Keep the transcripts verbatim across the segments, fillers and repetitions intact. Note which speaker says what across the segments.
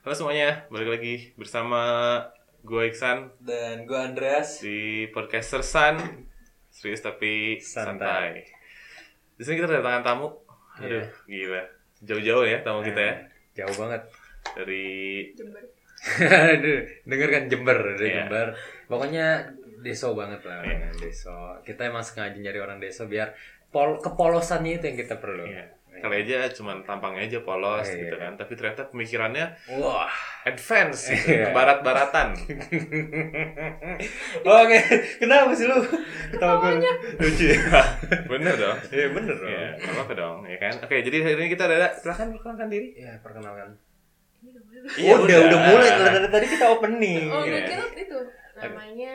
Speaker 1: Halo semuanya, balik lagi bersama gue Iksan
Speaker 2: dan gue Andreas
Speaker 1: di podcast Sersan, serius tapi santai.
Speaker 2: Santai.
Speaker 1: Di sini kita kedatangan tamu. Aduh,
Speaker 2: Iya.
Speaker 1: gila. Jauh-jauh ya tamu kita ya.
Speaker 2: Jauh banget.
Speaker 1: Dari
Speaker 3: Jember.
Speaker 2: Aduh, denger kan Jember, dari
Speaker 1: Iya.
Speaker 2: Jember. Pokoknya deso banget lah,
Speaker 1: Iya.
Speaker 2: deso. Kita emang sengaja nyari orang deso biar pol kepolosannya itu yang kita perlu.
Speaker 1: iya. Kali aja cuman tampangnya aja polos
Speaker 2: Iya.
Speaker 1: gitu kan. Tapi ternyata pemikirannya
Speaker 2: Wah.
Speaker 1: advance gitu,
Speaker 2: Iya.
Speaker 1: ke barat-baratan.
Speaker 2: Oke, kenapa sih lu? Ketawa gue lucu ya?
Speaker 1: Bener dong.
Speaker 2: Iya bener dong.
Speaker 1: Iya, nggak apa-apa dong, ya kan? Oke, jadi hari ini kita ada, silakan perkenalkan diri.
Speaker 2: Iya, perkenalkan.
Speaker 3: Ini udah mulai.
Speaker 1: Iya,
Speaker 2: udah,
Speaker 1: udah.
Speaker 2: udah mulai dari tadi kita opening.
Speaker 3: Oh,
Speaker 1: Iya.
Speaker 3: gue kira itu namanya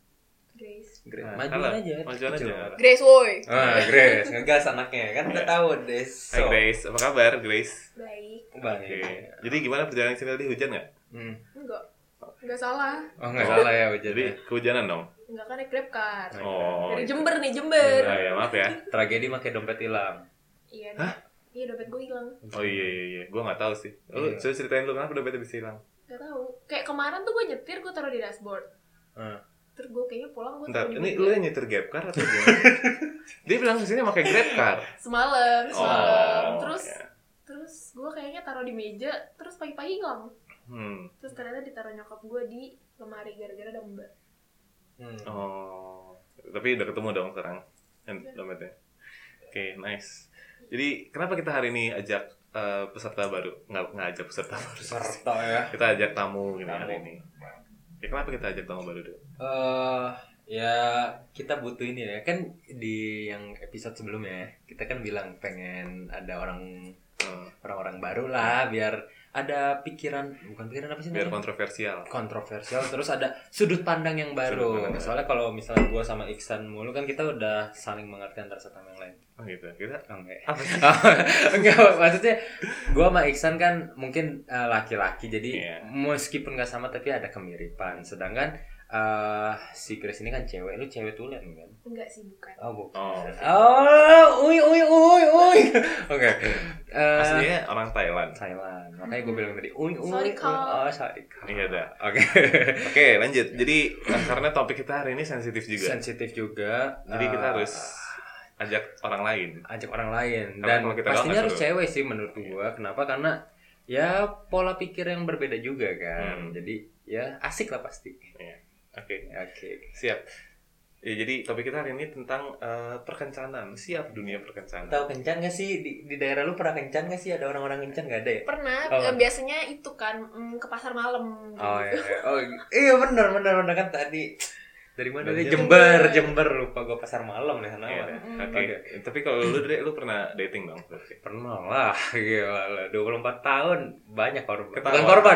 Speaker 3: Grace.
Speaker 2: Grace,
Speaker 1: Nah,
Speaker 2: majuan
Speaker 1: halo.
Speaker 2: aja.
Speaker 1: Majuan
Speaker 2: kecil.
Speaker 1: aja.
Speaker 3: Grace woi.
Speaker 2: Ah, Grace, ngegas anaknya kan udah tahu deso.
Speaker 1: Hai Grace, apa kabar Grace?
Speaker 3: Baik.
Speaker 2: Baik.
Speaker 1: Oke. Jadi gimana perjalanan sini tadi, hujan nggak?
Speaker 2: Hmm.
Speaker 3: Enggak. Enggak salah.
Speaker 2: Oh nggak salah ya hujan.
Speaker 1: Jadi kehujanan dong.
Speaker 3: Enggak kan naik Grab car.
Speaker 1: Oh.
Speaker 3: Dari Jember nih, Jember.
Speaker 1: Nah, ya maaf ya.
Speaker 2: Tragedi pakai dompet hilang.
Speaker 3: Iya.
Speaker 1: Hah?
Speaker 3: Iya, dompet gue hilang.
Speaker 1: Oh iya iya iya, gue nggak tahu sih. Lu
Speaker 2: Iya.
Speaker 1: coba ceritain lu kenapa dompetnya bisa hilang?
Speaker 3: Enggak tahu. Kayak kemarin tuh gue nyetir, gue taruh di dashboard.
Speaker 2: Hmm.
Speaker 3: Terus gue kayaknya pulang gue
Speaker 1: Bentar,
Speaker 3: taruh di
Speaker 1: ini
Speaker 3: meja.
Speaker 1: lu yang nyetir Grab car atau gimana? Dia bilang kesini pakai Grab car.
Speaker 3: Semalam, semalam.
Speaker 1: Oh,
Speaker 3: terus
Speaker 1: ya.
Speaker 3: terus gue kayaknya taruh di meja, terus pagi-pagi hilang.
Speaker 1: Hmm.
Speaker 3: Terus ternyata ditaruh nyokap gue di lemari gara-gara ada mbak.
Speaker 2: Hmm.
Speaker 1: Oh. Tapi udah ketemu dong sekarang yang dompetnya. Oke, nice. Jadi kenapa kita hari ini ajak eh, peserta baru? Nggak nggak ajak peserta baru.
Speaker 2: Serta ya.
Speaker 1: Kita ajak tamu gini
Speaker 2: Tamu.
Speaker 1: hari ini. Ya, kenapa kita ajak tamu baru dulu?
Speaker 2: Eh ya kita butuh ini ya kan di yang episode sebelumnya ya, kita kan bilang pengen ada orang
Speaker 1: Hmm.
Speaker 2: orang-orang baru lah biar ada pikiran bukan pikiran apa sih
Speaker 1: Biar
Speaker 2: namanya?
Speaker 1: kontroversial.
Speaker 2: Kontroversial terus ada sudut pandang yang baru.
Speaker 1: Sudut pandang.
Speaker 2: Soalnya kalau misalnya gua sama Iksan mulu kan kita udah saling mengerti antara satu sama yang lain.
Speaker 1: Oh gitu. Kita
Speaker 2: Oh, enggak.
Speaker 1: apa sih?
Speaker 2: Enggak, maksudnya gua sama Iksan kan mungkin eh, laki-laki jadi
Speaker 1: Iya.
Speaker 2: meskipun gak sama tapi ada kemiripan. Sedangkan eh, si Chris ini kan cewek, lu cewek tulen kan?
Speaker 3: Enggak sih, bukan.
Speaker 2: Oh, bukan.
Speaker 1: Oh.
Speaker 2: Oh, uy uy uy uy. Oke. Eh,
Speaker 1: Aslinya orang Thailand.
Speaker 2: Thailand. Makanya gue bilang tadi uy uy.
Speaker 3: Sorry,
Speaker 2: uy.
Speaker 3: Kak.
Speaker 2: Oh, sorry. Kak.
Speaker 1: Iya dah.
Speaker 2: Oke.
Speaker 1: Oke, lanjut. Jadi eh, karena topik kita hari ini sensitif juga.
Speaker 2: Sensitif juga.
Speaker 1: Jadi kita
Speaker 2: Eh,
Speaker 1: harus ajak orang lain.
Speaker 2: ajak orang lain
Speaker 1: Karena
Speaker 2: dan
Speaker 1: kalau kita
Speaker 2: pastinya
Speaker 1: doang nggak
Speaker 2: harus
Speaker 1: seru.
Speaker 2: cewek sih menurut gua. Kenapa? Karena ya pola pikir yang berbeda juga kan.
Speaker 1: Hmm.
Speaker 2: Jadi ya asik lah pasti.
Speaker 1: Iya. Oke,
Speaker 2: Oke.
Speaker 1: siap. Ya, jadi topik kita hari ini tentang eh, perkencanan. Siap dunia perkencanan.
Speaker 2: Tahu kencan gak sih di, di daerah lu pernah kencan gak sih? Ada orang-orang kencan gak ada ya?
Speaker 3: Pernah,
Speaker 2: Oh.
Speaker 3: eh, biasanya itu kan mm, ke pasar malam.
Speaker 2: Oh iya. iya. Oh iya benar benar benar kan tadi. Dari mana
Speaker 1: Dari
Speaker 2: dia?
Speaker 3: Jember.
Speaker 2: Jember, Jember lupa gua pasar malam nih sana.
Speaker 1: Iya,
Speaker 2: mah.
Speaker 1: dah.
Speaker 3: Mm.
Speaker 1: Oke.
Speaker 2: Oke.
Speaker 1: Tapi kalau lu Dre, lu pernah dating dong? berarti?
Speaker 2: Pernah lah, gila lah. dua puluh empat tahun banyak korban.
Speaker 1: Ketawa.
Speaker 2: Bukan korban.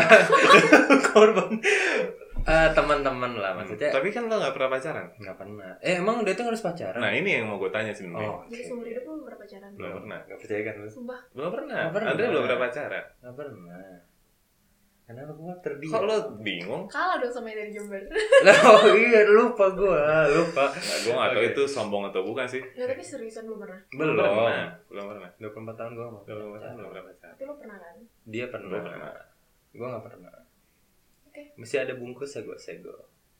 Speaker 2: korban. Eh, teman-teman lah maksudnya.
Speaker 1: Tapi kan lu nggak pernah pacaran.
Speaker 2: Nggak pernah. Eh emang dating harus pacaran?
Speaker 1: Nah ini yang mau gue tanya sebenarnya.
Speaker 2: Oh,
Speaker 3: Jadi
Speaker 2: oke.
Speaker 3: seumur hidup lu belum pernah pacaran?
Speaker 1: Belum pernah.
Speaker 2: Nggak percaya kan lu?
Speaker 3: Sumpah.
Speaker 1: Belum pernah.
Speaker 2: Nggak pernah.
Speaker 1: Andre belum pernah pacaran.
Speaker 2: Nggak pernah. Kenapa gua terdiam?
Speaker 1: Kok lu bingung?
Speaker 3: Kalah dong sama yang dari Jember.
Speaker 2: Oh iya lupa gua, lupa.
Speaker 1: Nah, gue nggak tahu
Speaker 2: Oke.
Speaker 1: itu sombong atau bukan sih.
Speaker 3: Ya tapi seriusan belum pernah.
Speaker 2: Belum.
Speaker 1: pernah. Belum pernah.
Speaker 2: dua puluh empat tahun gua mau.
Speaker 1: Belum pernah. Belum pernah pacaran.
Speaker 3: Tapi lu pernah kan?
Speaker 2: Dia pernah.
Speaker 1: Gua pernah.
Speaker 2: Gua nggak pernah.
Speaker 3: Oke.
Speaker 2: Mesti ada bungkus ya gua sego.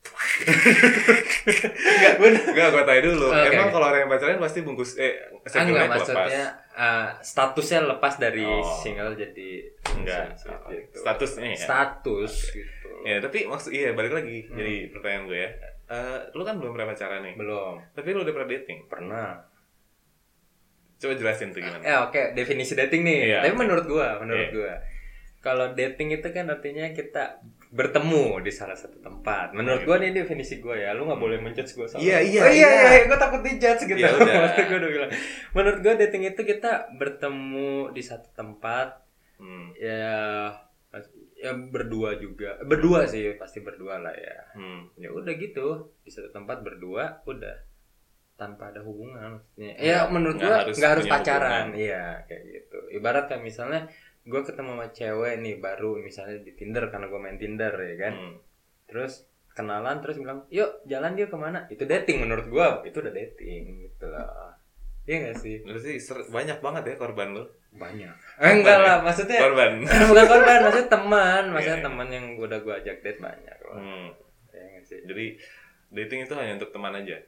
Speaker 1: Enggak, enggak gue tanya dulu.
Speaker 2: Oke.
Speaker 1: Emang kalau orang yang pacaran pasti bungkus eh
Speaker 2: Ah,
Speaker 1: segelnya
Speaker 2: enggak
Speaker 1: lepas.
Speaker 2: maksudnya uh, statusnya lepas dari
Speaker 1: Oh.
Speaker 2: single jadi
Speaker 1: Enggak.
Speaker 2: gitu.
Speaker 1: Statusnya ya.
Speaker 2: Status gitu.
Speaker 1: Ya, tapi maksud iya balik lagi.
Speaker 2: Hmm.
Speaker 1: Jadi pertanyaan gue ya. Eh, lu kan belum pernah pacaran nih.
Speaker 2: Belum
Speaker 1: Tapi lu udah pernah dating.
Speaker 2: pernah.
Speaker 1: Coba jelasin tuh gimana.
Speaker 2: Eh oke, definisi dating nih.
Speaker 1: Iya.
Speaker 2: Tapi menurut gua, menurut
Speaker 1: Iya.
Speaker 2: gua. Kalau dating itu kan artinya kita bertemu di salah satu tempat. Menurut gua nih definisi gua ya, lu nggak boleh menjudge gua sama.
Speaker 1: Iya, iya,
Speaker 2: Oh, iya,
Speaker 1: iya.
Speaker 2: iya, gua takut dijudge gitu.
Speaker 1: Ya udah.
Speaker 2: Maksud gua udah bilang. Menurut gua dating itu kita bertemu di satu tempat
Speaker 1: Hmm.
Speaker 2: ya ya berdua juga. Berdua sih, pasti berdua lah ya.
Speaker 1: Hmm.
Speaker 2: Ya udah gitu, di satu tempat berdua udah tanpa ada hubungan maksudnya.
Speaker 1: Nggak-
Speaker 2: Ya menurut
Speaker 1: nggak
Speaker 2: gua
Speaker 1: harus
Speaker 2: nggak harus
Speaker 1: punya
Speaker 2: pacaran.
Speaker 1: hubungan.
Speaker 2: Iya, kayak gitu. Ibarat kayak misalnya gue ketemu sama cewek nih baru misalnya di Tinder karena gue main Tinder ya kan.
Speaker 1: Hmm.
Speaker 2: Terus kenalan terus bilang, "Yuk, jalan dia kemana?" Itu dating menurut gua. Itu udah dating gitu loh. Iya nggak sih?
Speaker 1: Berarti ser- banyak banget ya korban lu.
Speaker 2: Banyak. Eh, enggak lah, maksudnya
Speaker 1: Korban.
Speaker 2: bukan korban, maksudnya teman, maksudnya
Speaker 1: Iya.
Speaker 2: teman yang udah gue ajak date banyak loh.
Speaker 1: Hmm.
Speaker 2: Iya nggak sih?
Speaker 1: Jadi dating itu hanya untuk teman aja.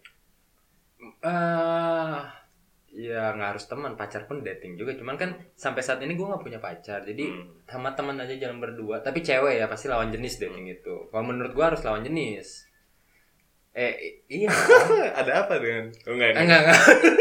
Speaker 2: Ah, ya nggak harus teman, pacar pun dating juga. Cuman kan sampai saat ini gue nggak punya pacar, jadi
Speaker 1: Hmm.
Speaker 2: sama teman aja jalan berdua. Tapi cewek ya pasti lawan jenis dating itu. Kalau menurut gue harus lawan jenis. Eh i- iya.
Speaker 1: Ada apa dengan? Oh, enggak,
Speaker 2: enggak enggak.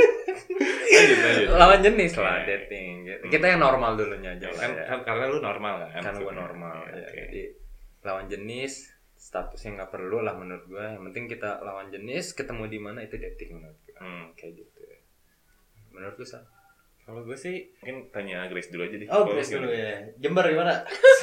Speaker 1: Lanjut, lanjut.
Speaker 2: Lawan jenis lah
Speaker 1: Oke.
Speaker 2: dating. Gitu. Kita yang normal dulunya aja lah
Speaker 1: Kan,
Speaker 2: ya.
Speaker 1: kan karena lu normal kan?
Speaker 2: Karena gue
Speaker 1: maksudnya.
Speaker 2: normal.
Speaker 1: Oke.
Speaker 2: Ya. Jadi lawan jenis statusnya nggak perlu lah menurut gue. Yang penting kita lawan jenis, ketemu di mana itu dating menurut gue.
Speaker 1: Hmm.
Speaker 2: Kayak gitu. Menurut lu San?
Speaker 1: Kalau gue sih mungkin tanya Grace dulu aja deh.
Speaker 2: Oh,
Speaker 1: Kalau
Speaker 2: Grace
Speaker 1: gimana?
Speaker 2: dulu ya. Jember gimana?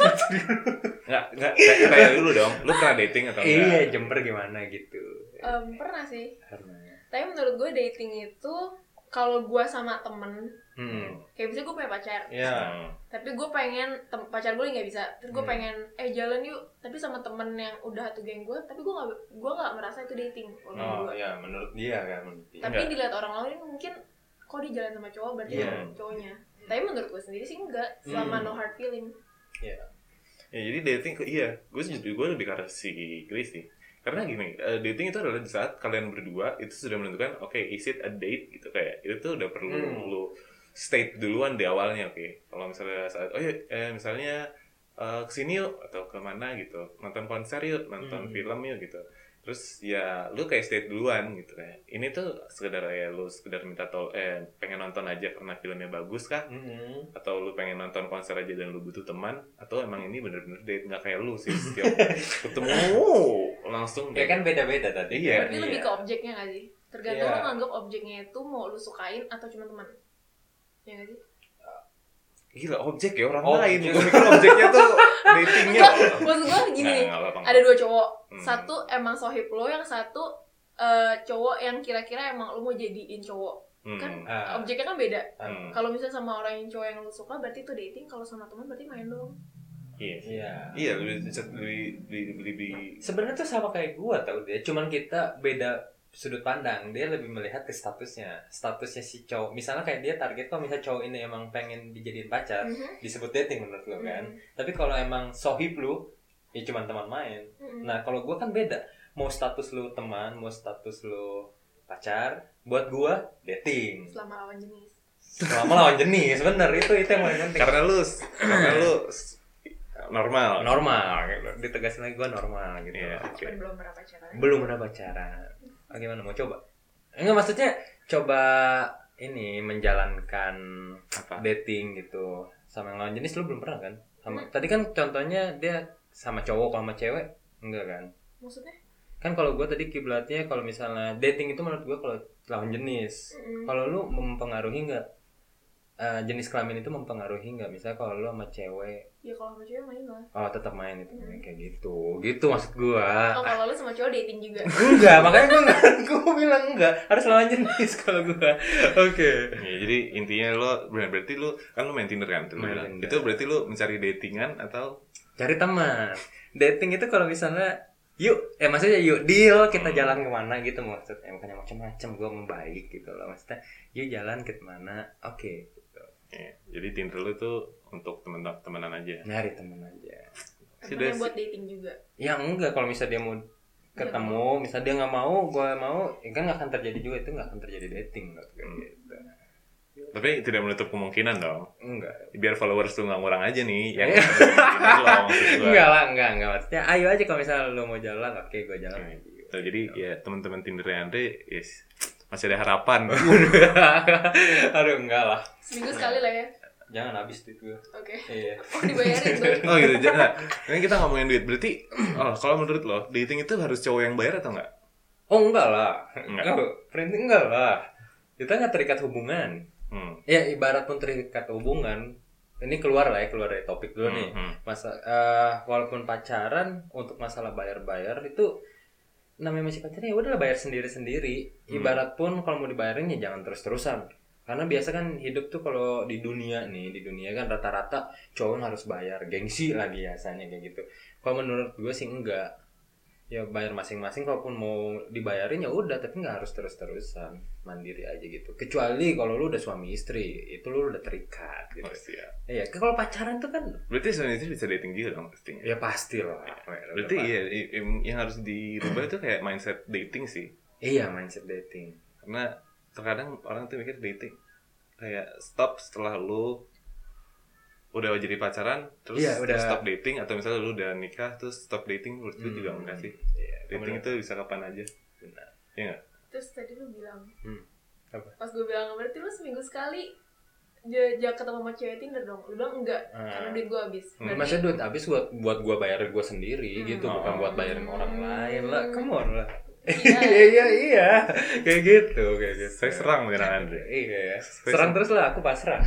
Speaker 1: Enggak, enggak. Kayak kayak dulu dong. Lu pernah dating atau enggak?
Speaker 2: Iya, Jember gimana gitu.
Speaker 3: Em, pernah sih.
Speaker 2: Karena
Speaker 3: Tapi menurut gue dating itu kalau gue sama temen,
Speaker 2: hmm.
Speaker 3: kayak bisa gue punya pacar.
Speaker 2: Ya.
Speaker 1: Hmm.
Speaker 3: Tapi gue pengen tem- pacar gue nggak bisa. Terus gue
Speaker 2: Hmm.
Speaker 3: pengen eh jalan yuk. Tapi sama temen yang udah satu geng gue. Tapi gue nggak gue nggak merasa itu dating. Kalau menurut
Speaker 2: Oh,
Speaker 3: gue.
Speaker 2: ya menurut dia kan menurut dia.
Speaker 3: Tapi
Speaker 1: Enggak.
Speaker 3: dilihat orang lain mungkin kok dia jalan sama cowok berarti
Speaker 2: Iya.
Speaker 3: cowoknya. Tapi menurut gue sendiri sih enggak. Selama
Speaker 2: Hmm.
Speaker 3: no hard feeling.
Speaker 2: Iya.
Speaker 1: Ya jadi dating ke iya, gue sejujurnya gue lebih ke arah si Grace sih. Karena gini, eh, dating itu adalah di saat kalian berdua itu sudah menentukan, oke, is it a date gitu kayak itu tuh udah perlu
Speaker 2: Hmm.
Speaker 1: lu state duluan di awalnya, oke. Kalau misalnya saat, oh ya, eh, misalnya eh, kesini yuk atau kemana gitu, nonton konser yuk, nonton
Speaker 2: Hmm.
Speaker 1: film yuk gitu. Terus ya lu kayak state duluan gitu kayak. Ini tuh sekedar ya lu sekedar minta tol, eh pengen nonton aja karena filmnya bagus kah?
Speaker 2: Mm-hmm.
Speaker 1: Atau lu pengen nonton konser aja dan lu butuh teman, atau emang ini bener-bener date, nggak kayak lu sih setiap ketemu langsung
Speaker 2: Ya kan beda-beda tadi.
Speaker 1: Iya.
Speaker 3: Berarti
Speaker 2: Iya.
Speaker 3: lebih ke objeknya nggak sih? Tergantung
Speaker 2: Iya.
Speaker 3: lo nganggap objeknya itu mau lu sukain atau cuma teman. Ya nggak sih?
Speaker 1: Gila objek ya orang
Speaker 2: Objek.
Speaker 1: lain. Gue pikir objeknya tuh datingnya.
Speaker 3: Enggak, maksud gue gini nih.
Speaker 1: Nggak, nggak apa-apa.
Speaker 3: Ada dua cowok.
Speaker 1: Hmm.
Speaker 3: Satu emang sohib lo, yang satu eh, cowok yang kira-kira emang lo mau jadiin cowok.
Speaker 1: Hmm.
Speaker 3: Kan
Speaker 2: Ah.
Speaker 3: objeknya kan beda.
Speaker 1: Hmm.
Speaker 3: Kalau misalnya sama orang yang cowok yang lo suka berarti itu dating. Kalau sama teman berarti main dong.
Speaker 1: Iya. sih.
Speaker 2: Iya.
Speaker 1: Iya, lebih lebih lebih lebih
Speaker 2: Sebenarnya tuh sama kayak gua tau dia, cuman kita beda sudut pandang. Dia lebih melihat ke statusnya, statusnya si cowok. Misalnya kayak dia target kalau misalnya cowok ini emang pengen dijadiin pacar,
Speaker 3: Mhm.
Speaker 2: disebut dating menurut lo kan.
Speaker 3: Mhm.
Speaker 2: Tapi kalau emang sohib lu, ya cuman teman main.
Speaker 3: Mhm.
Speaker 2: Nah kalau gua kan beda. Mau status lu teman, mau status lu pacar, buat gua dating.
Speaker 3: Selama lawan jenis.
Speaker 2: Selama lawan jenis, bener itu itu yang paling penting.
Speaker 1: karena lu karena lu s- normal.
Speaker 2: Normal, gitu. Ditegasin lagi gua normal gitu.
Speaker 1: Iya, oke.
Speaker 3: Tapi belum pernah pacaran.
Speaker 2: Belum pernah pacaran. Ah, gimana mau coba? Enggak maksudnya coba ini menjalankan
Speaker 1: Apa?
Speaker 2: dating gitu sama yang lawan jenis lu belum pernah kan? Sama tadi kan contohnya dia sama cowok sama cewek enggak kan?
Speaker 3: Maksudnya?
Speaker 2: Kan kalau gue tadi kiblatnya kalau misalnya dating itu menurut gue kalau lawan jenis.
Speaker 3: Mhm.
Speaker 2: Kalau lu mempengaruhi nggak eh, jenis kelamin itu mempengaruhi nggak? Misalnya kalau lu sama cewek,
Speaker 3: Ya kalau sama cewek main lah.
Speaker 2: oh tetap main itu
Speaker 3: Hmm.
Speaker 2: kayak gitu. Gitu maksud gue.
Speaker 3: Oh kalau lu sama cowok dating juga.
Speaker 2: Enggak, makanya gue enggak, gue bilang enggak, harus lawan jenis kalau gue. Oke.
Speaker 1: Ya, jadi intinya lo ber- berarti lu kan lu main Tinder kan? Tuh, lu
Speaker 2: Main
Speaker 1: bilang.
Speaker 2: Tinder.
Speaker 1: Itu berarti lu mencari datingan atau
Speaker 2: Cari teman. Dating itu kalau misalnya yuk, eh maksudnya yuk deal kita
Speaker 1: Hmm.
Speaker 2: jalan kemana gitu maksudnya, bukannya macam-macam gue membaik gitu loh maksudnya. Yuk jalan ke mana? Oke. Gitu.
Speaker 1: ya, jadi Tinder lu tuh untuk teman-temanan aja.
Speaker 2: Nyari teman aja.
Speaker 3: Temennya
Speaker 1: Sudah
Speaker 3: buat dating juga.
Speaker 2: Ya enggak kalau misalnya dia mau ketemu, misalnya dia nggak mau, gue mau, ya kan nggak akan terjadi juga itu nggak akan terjadi dating loh kayak
Speaker 1: Hmm.
Speaker 2: gitu.
Speaker 1: Tapi tidak menutup kemungkinan dong.
Speaker 2: Enggak.
Speaker 1: Biar followers lu nggak ngurang aja nih yang
Speaker 2: Iya.
Speaker 1: Tinder lo maksud gua.
Speaker 2: Enggak lah, enggak, enggak maksudnya. Ayo aja kalau misalnya lu mau jalan, oke gue jalan
Speaker 1: Oke.
Speaker 2: aja.
Speaker 1: Tuh, jadi ya teman-teman Tinder Andre yes, masih ada harapan.
Speaker 2: Aduh enggak lah.
Speaker 3: Seminggu sekali lah ya.
Speaker 2: Jangan habis duit gue.
Speaker 3: Oke.
Speaker 2: Iya.
Speaker 3: Mau dibayarin tuh.
Speaker 1: Oh gitu. j- Nah, ini kita ngomongin duit. Berarti oh, kalau menurut lo dating itu harus cowok yang bayar atau enggak?
Speaker 2: Oh enggak lah.
Speaker 1: Enggak.
Speaker 2: Oh, printing enggak lah. Kita nggak terikat hubungan.
Speaker 1: Hmm.
Speaker 2: Ya ibarat pun terikat hubungan. Ini keluar lah ya, keluar dari topik dulu nih.
Speaker 1: Hmm, hmm.
Speaker 2: Masa eh, walaupun pacaran untuk masalah bayar-bayar itu namanya masih pacaran ya udahlah bayar sendiri-sendiri.
Speaker 1: Hmm.
Speaker 2: Ibarat pun kalau mau dibayarin ya jangan terus-terusan. Karena biasa kan hidup tuh kalau di dunia nih, di dunia kan rata-rata cowok harus bayar, gengsi lagi biasanya kayak gitu. Kalau menurut gue sih enggak. ya bayar masing-masing, kalaupun mau dibayarin ya udah, tapi nggak harus terus-terusan, mandiri aja gitu. Kecuali kalau lu udah suami istri, itu lu udah terikat gitu.
Speaker 1: Oh, siap.
Speaker 2: Iya, kalau pacaran tuh kan
Speaker 1: Berarti suami istri bisa dating juga dong pastinya.
Speaker 2: ya pasti lah.
Speaker 1: Berarti iya, i- i- yang harus dirubah itu kayak mindset dating sih.
Speaker 2: Iya, mindset dating.
Speaker 1: Karena terkadang orang tuh mikir dating kayak stop setelah lu udah jadi pacaran terus,
Speaker 2: Iya, udah.
Speaker 1: terus stop dating, atau misalnya lu udah nikah terus stop dating. Menurut gue juga enggak sih.
Speaker 2: Iya,
Speaker 1: Dating
Speaker 2: bener.
Speaker 1: itu bisa kapan aja.
Speaker 2: Benar.
Speaker 1: Iya enggak?
Speaker 3: Terus tadi lu bilang,
Speaker 2: Hmm. Apa?
Speaker 3: pas gue bilang berarti lu seminggu sekali jangan ketemu sama cewek Tinder dong. Lu bilang enggak,
Speaker 2: Ah.
Speaker 3: karena duit gue habis.
Speaker 1: Hmm.
Speaker 3: Berarti
Speaker 2: Maksudnya duit habis buat buat gua bayarin gua sendiri
Speaker 3: Hmm.
Speaker 2: gitu, bukan buat bayarin orang lain lah. Come on lah.
Speaker 3: Iya.
Speaker 2: Iya iya iya, kayak gitu kayak gitu.
Speaker 1: Saya serang menyerang Andre.
Speaker 2: Iya,
Speaker 1: Saya
Speaker 2: serang
Speaker 1: serang.
Speaker 2: terus lah, aku pasrah.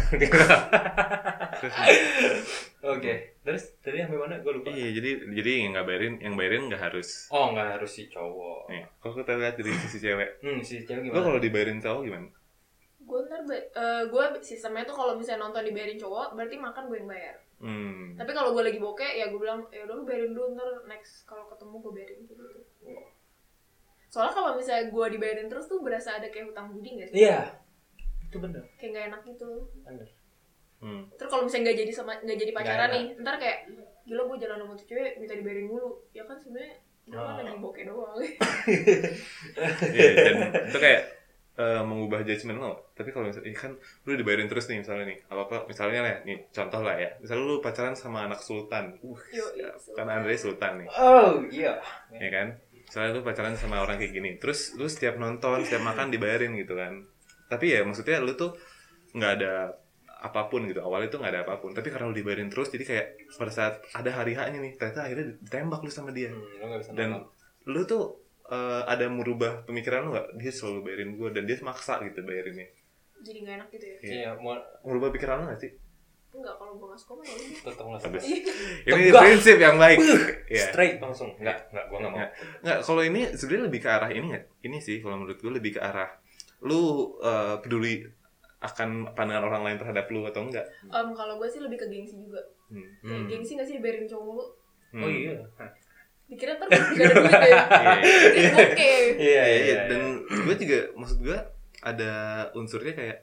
Speaker 2: Oke, terus tadi sampai mana? Gue lupa.
Speaker 1: Iya, jadi jadi yang nggak bayarin, yang bayarin nggak harus.
Speaker 2: Oh, nggak harus si cowok.
Speaker 1: Nih, kalau kita lihat dari sisi cewek,
Speaker 2: Hmm, si cewek
Speaker 1: lo
Speaker 2: gimana?
Speaker 1: kalau dibayarin cowok gimana?
Speaker 3: gue ntar ba- eh, gue sistemnya tuh kalau misalnya nonton dibayarin cowok, berarti makan gue yang bayar.
Speaker 1: Hmm.
Speaker 3: Tapi kalau gue lagi bokeh, ya gue bilang, ya udah lu bayarin dulu, ntar next kalau ketemu gue bayarin gitu. Soalnya kalau misalnya gue dibayarin terus tuh berasa ada kayak hutang budi nggak sih?
Speaker 2: Iya, itu bener.
Speaker 3: Kayak nggak enak gitu.
Speaker 2: Bener.
Speaker 1: Hmm.
Speaker 3: Terus kalau misalnya nggak jadi sama nggak jadi pacaran
Speaker 2: Nggak
Speaker 3: nih, ntar kayak gila gue jalan sama tuh cewek minta dibayarin mulu, ya kan sebenarnya gue kan
Speaker 2: Oh.
Speaker 3: lagi bokeh doang.
Speaker 1: Iya, dan itu kayak eh, mengubah judgement lo. Tapi kalau misalnya, eh, kan lu dibayarin terus nih misalnya nih, apa apa misalnya lah, nih contoh lah ya, misalnya lu pacaran sama anak sultan, uh,
Speaker 3: Yoi,
Speaker 1: ya,
Speaker 3: sultan.
Speaker 1: kan Andre sultan nih,
Speaker 2: Oh iya.
Speaker 1: ya kan? Misalnya lu pacaran sama orang kayak gini, terus lu setiap nonton, setiap makan dibayarin gitu kan. Tapi ya maksudnya lu tuh nggak ada apapun gitu, awalnya tuh nggak ada apapun. Tapi karena lu dibayarin terus, jadi kayak pada saat ada hari H-nya nih, ternyata akhirnya ditembak lu sama dia.
Speaker 2: Hmm, lo nggak bisa
Speaker 1: Dan
Speaker 2: nolak.
Speaker 1: lu tuh eh, ada merubah pemikiran lu nggak? Dia selalu bayarin gue dan dia maksa gitu bayarinnya.
Speaker 3: Jadi nggak enak gitu ya?
Speaker 2: Iya, mau
Speaker 1: Merubah pikiran lu nggak sih?
Speaker 3: Enggak, kalau gue nggak suka mah ya udah.
Speaker 2: tetap nggak
Speaker 1: Habis.
Speaker 2: suka.
Speaker 1: Ini
Speaker 2: Tegak.
Speaker 1: prinsip yang baik. Iya.
Speaker 2: Straight langsung. Enggak, enggak, gua nggak mau.
Speaker 1: Nggak, nggak, kalau ini sebenarnya lebih ke arah ini nggak? Ini sih kalau menurut gue lebih ke arah lu eh, peduli akan pandangan orang lain terhadap lu atau enggak.
Speaker 3: Em, kalau gue sih lebih ke gengsi juga.
Speaker 1: Hmm.
Speaker 3: Kayak
Speaker 2: Hmm.
Speaker 3: gengsi nggak sih dibayarin cowok mulu?
Speaker 1: Hmm.
Speaker 2: Oh iya.
Speaker 3: Dikira ntar gue gak ada duit ya.
Speaker 1: Iya,
Speaker 3: Jadi bokeh.
Speaker 2: Iya,
Speaker 1: iya,
Speaker 2: iya.
Speaker 1: dan gue juga maksud gue ada unsurnya kayak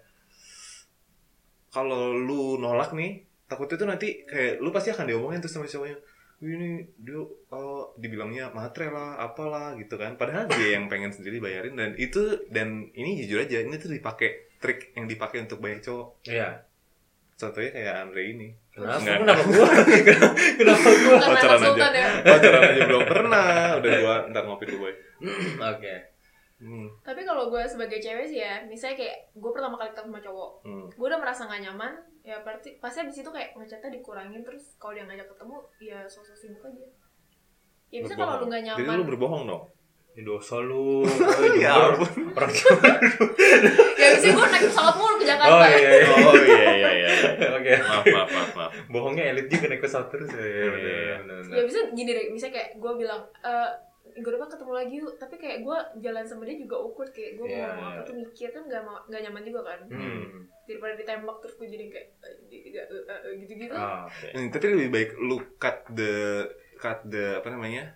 Speaker 1: kalau lu nolak nih, takutnya tuh nanti kayak lu pasti akan diomongin tuh sama cowoknya, "Wih, ini dia oh, dibilangnya matre lah, apalah gitu kan." Padahal dia yang pengen sendiri bayarin, dan itu dan ini jujur aja ini tuh dipakai trik yang dipakai untuk banyak cowok.
Speaker 2: Iya.
Speaker 1: Contohnya kayak Andre ini.
Speaker 2: Kenapa?
Speaker 1: Nggak.
Speaker 2: Kenapa gua? Kenapa gua?
Speaker 3: Bukan
Speaker 1: Pacaran
Speaker 3: anak sultan
Speaker 1: aja.
Speaker 3: ya.
Speaker 1: Pacaran aja belum pernah, udah gua ntar ngopi dulu boy.
Speaker 2: Oke.
Speaker 1: Hmm.
Speaker 3: Tapi kalau gue sebagai cewek sih ya, misalnya kayak gue pertama kali ketemu sama cowok,
Speaker 1: Hmm.
Speaker 3: gue udah merasa gak nyaman, ya pasti pasti abis itu kayak ngechatnya dikurangin, terus kalau dia ngajak ketemu, ya sosok sibuk aja. Ya bisa kalau lu gak
Speaker 1: Jadi
Speaker 3: nyaman.
Speaker 1: lu berbohong dong.
Speaker 2: Ini dosa lu.
Speaker 1: Ya
Speaker 2: ampun. Orang
Speaker 3: Ya bisa gue naik pesawat mulu ke Jakarta.
Speaker 2: Oh iya iya.
Speaker 1: Oh iya iya iya.
Speaker 2: Oke.
Speaker 1: Maaf maaf maaf maaf.
Speaker 2: Bohongnya elit juga naik pesawat terus. Iya,
Speaker 1: Iya,
Speaker 2: bener,
Speaker 1: iya.
Speaker 2: bener, bener.
Speaker 3: Ya bisa gini deh, misalnya kayak gue bilang, eh minggu depan ketemu lagi yuk, tapi kayak gue jalan sama dia juga awkward, kayak gue mau
Speaker 2: Iya,
Speaker 3: ngomong apa
Speaker 2: iya.
Speaker 3: tuh mikir kan gak, ma- gak nyaman juga kan.
Speaker 2: Hmm.
Speaker 3: Daripada ditembak terus gue jadi kayak eh, gak- eh, eh, gitu-gitu.
Speaker 2: Ah, oke.
Speaker 1: Hmm, tapi lebih baik lu cut the cut the apa namanya?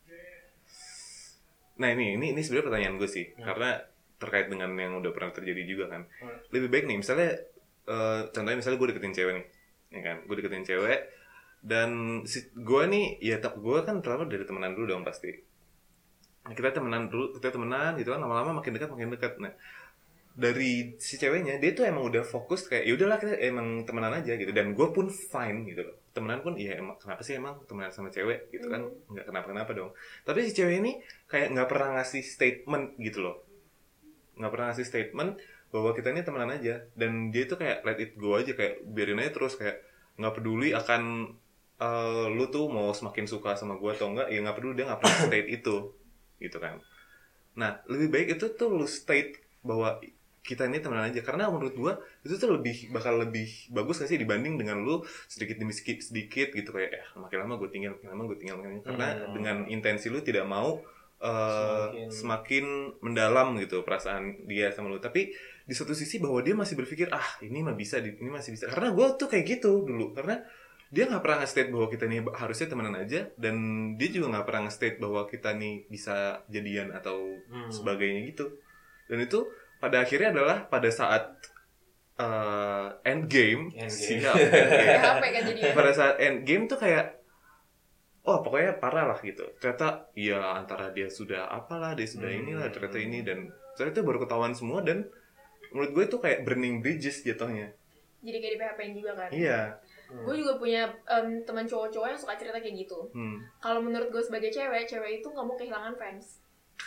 Speaker 1: Nah ini ini ini sebenarnya pertanyaan gue sih,
Speaker 2: Hmm.
Speaker 1: karena terkait dengan yang udah pernah terjadi juga kan.
Speaker 2: Hmm.
Speaker 1: Lebih baik nih, misalnya eh, contohnya misalnya gue deketin cewek nih, ya kan? Gue deketin cewek dan si gue nih, ya tak gue kan terlalu dari temenan dulu dong pasti. Nah, kita temenan dulu, kita temenan gitu kan, lama-lama makin dekat makin dekat. Nah dari si ceweknya dia tuh emang udah fokus kayak yaudahlah kita emang temenan aja gitu, dan gue pun fine gitu loh, temenan pun iya emang kenapa sih emang temenan sama cewek gitu kan, nggak kenapa-kenapa dong. Tapi si cewek ini kayak nggak pernah ngasih statement gitu loh, nggak pernah ngasih statement bahwa kita ini temenan aja, dan dia tuh kayak let it go aja, kayak biarin aja terus, kayak nggak peduli akan eh, lu tuh mau semakin suka sama gue atau enggak, ya nggak peduli, dia nggak pernah state itu gitu kan. Nah lebih baik itu tuh lu state bahwa kita ini temenan aja, karena menurut gua itu tuh lebih bakal lebih bagus gak sih dibanding dengan lu sedikit demi sedikit, sedikit gitu kayak eh makin lama gue tinggal makin lama gue tinggal, karena
Speaker 2: Hmm.
Speaker 1: dengan intensi lu tidak mau uh,
Speaker 2: Semakin-
Speaker 1: semakin mendalam gitu perasaan dia sama lu, tapi di satu sisi bahwa dia masih berpikir ah ini mah bisa, ini masih bisa, karena gua tuh kayak gitu dulu, karena dia nggak pernah nge-state bahwa kita nih harusnya temenan aja, dan dia juga nggak pernah nge-state bahwa kita nih bisa jadian atau hmm. sebagainya gitu. Dan itu pada akhirnya adalah pada saat uh, end game,
Speaker 2: end
Speaker 1: siap,
Speaker 3: end game.
Speaker 1: pada saat end game tuh kayak oh pokoknya parah lah gitu. Ternyata ya antara dia sudah apalah, dia sudah hmm. inilah, ternyata ini, dan ternyata itu baru ketahuan semua. Dan menurut gue itu kayak burning bridges jatuhnya.
Speaker 3: Jadi kayak di P H P-in juga kan.
Speaker 1: Iya.
Speaker 3: Hmm. Gue juga punya um, teman cowok-cowok yang suka cerita kayak gitu. Hmm. Kalau menurut gue sebagai cewek, cewek itu nggak mau kehilangan fans.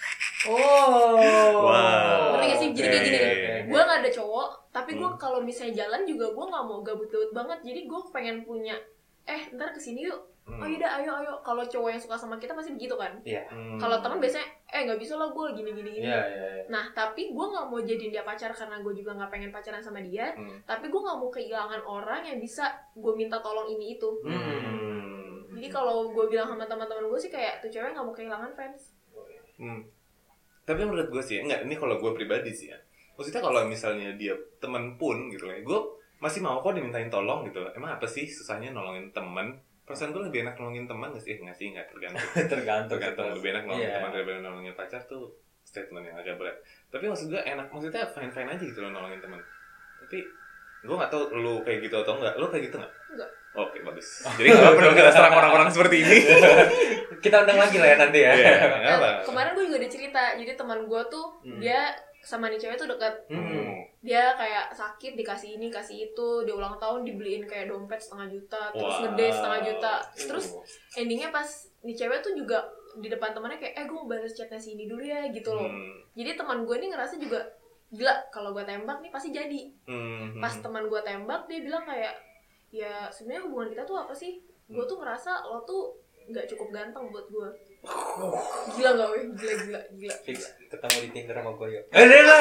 Speaker 2: Oh.
Speaker 1: Wow.
Speaker 3: Ngerti gak sih? Jadi kayak gini nih. Gue nggak ada cowok, tapi gue hmm. kalau misalnya jalan juga gue nggak mau gabut-gabut banget. Jadi gue pengen punya, eh ntar kesini yuk. Hmm. Oh yaudah ayo ayo. Kalau cowok yang suka sama kita pasti begitu kan.
Speaker 2: Iya. Yeah.
Speaker 3: Hmm. Kalau teman biasanya eh nggak bisa lah gue gini gini gini.
Speaker 2: Yeah, yeah, yeah.
Speaker 3: Nah tapi gue nggak mau jadiin dia pacar karena gue juga nggak pengen pacaran sama dia. Hmm. Tapi gue nggak mau kehilangan orang yang bisa gue minta tolong ini itu. Hmm. Jadi kalau gue bilang sama teman-teman gue sih kayak tuh cewek nggak mau kehilangan fans.
Speaker 1: Hmm. Tapi menurut gue sih enggak, ini kalau gue pribadi sih ya. Maksudnya kalau misalnya dia teman pun gitu lah, gue masih mau kok dimintain tolong gitu. Emang apa sih susahnya nolongin teman? Perasaan gue lebih enak nolongin teman gak sih? Nggak sih, nggak tergantung.
Speaker 2: tergantung.
Speaker 1: Tergantung, lebih enak nolongin yeah. teman daripada nolongin pacar tuh statement yang agak berat. Tapi maksud gue enak, maksudnya fine-fine aja gitu loh nolongin teman. Tapi gue nggak tahu lu kayak gitu atau enggak. Lu kayak gitu nggak?
Speaker 3: Enggak.
Speaker 1: Oke, bagus. Jadi nggak perlu kita serang orang-orang seperti ini.
Speaker 2: Kita undang lagi lah ya nanti ya.
Speaker 1: Yeah,
Speaker 3: nah, kemarin gue juga ada cerita. Jadi teman gue tuh hmm. dia sama nih cewek tuh dekat. Hmm. Dia kayak sakit dikasih ini kasih itu, dia ulang tahun dibeliin kayak dompet setengah juta, terus wow. ngede setengah juta. Terus endingnya pas nih cewek tuh juga di depan temannya kayak eh gue mau balas chatnya si ini dulu ya gitu loh. Hmm. Jadi teman gue nih ngerasa juga gila kalau gue tembak nih pasti jadi. Hmm. Pas teman gue tembak dia bilang kayak ya sebenarnya hubungan kita tuh apa sih? Gue tuh ngerasa lo tuh nggak cukup ganteng buat gue. Gila nggak weh, gila gila gila.
Speaker 2: Fix ketemu di Tinder sama gue yuk.
Speaker 1: Eh lah.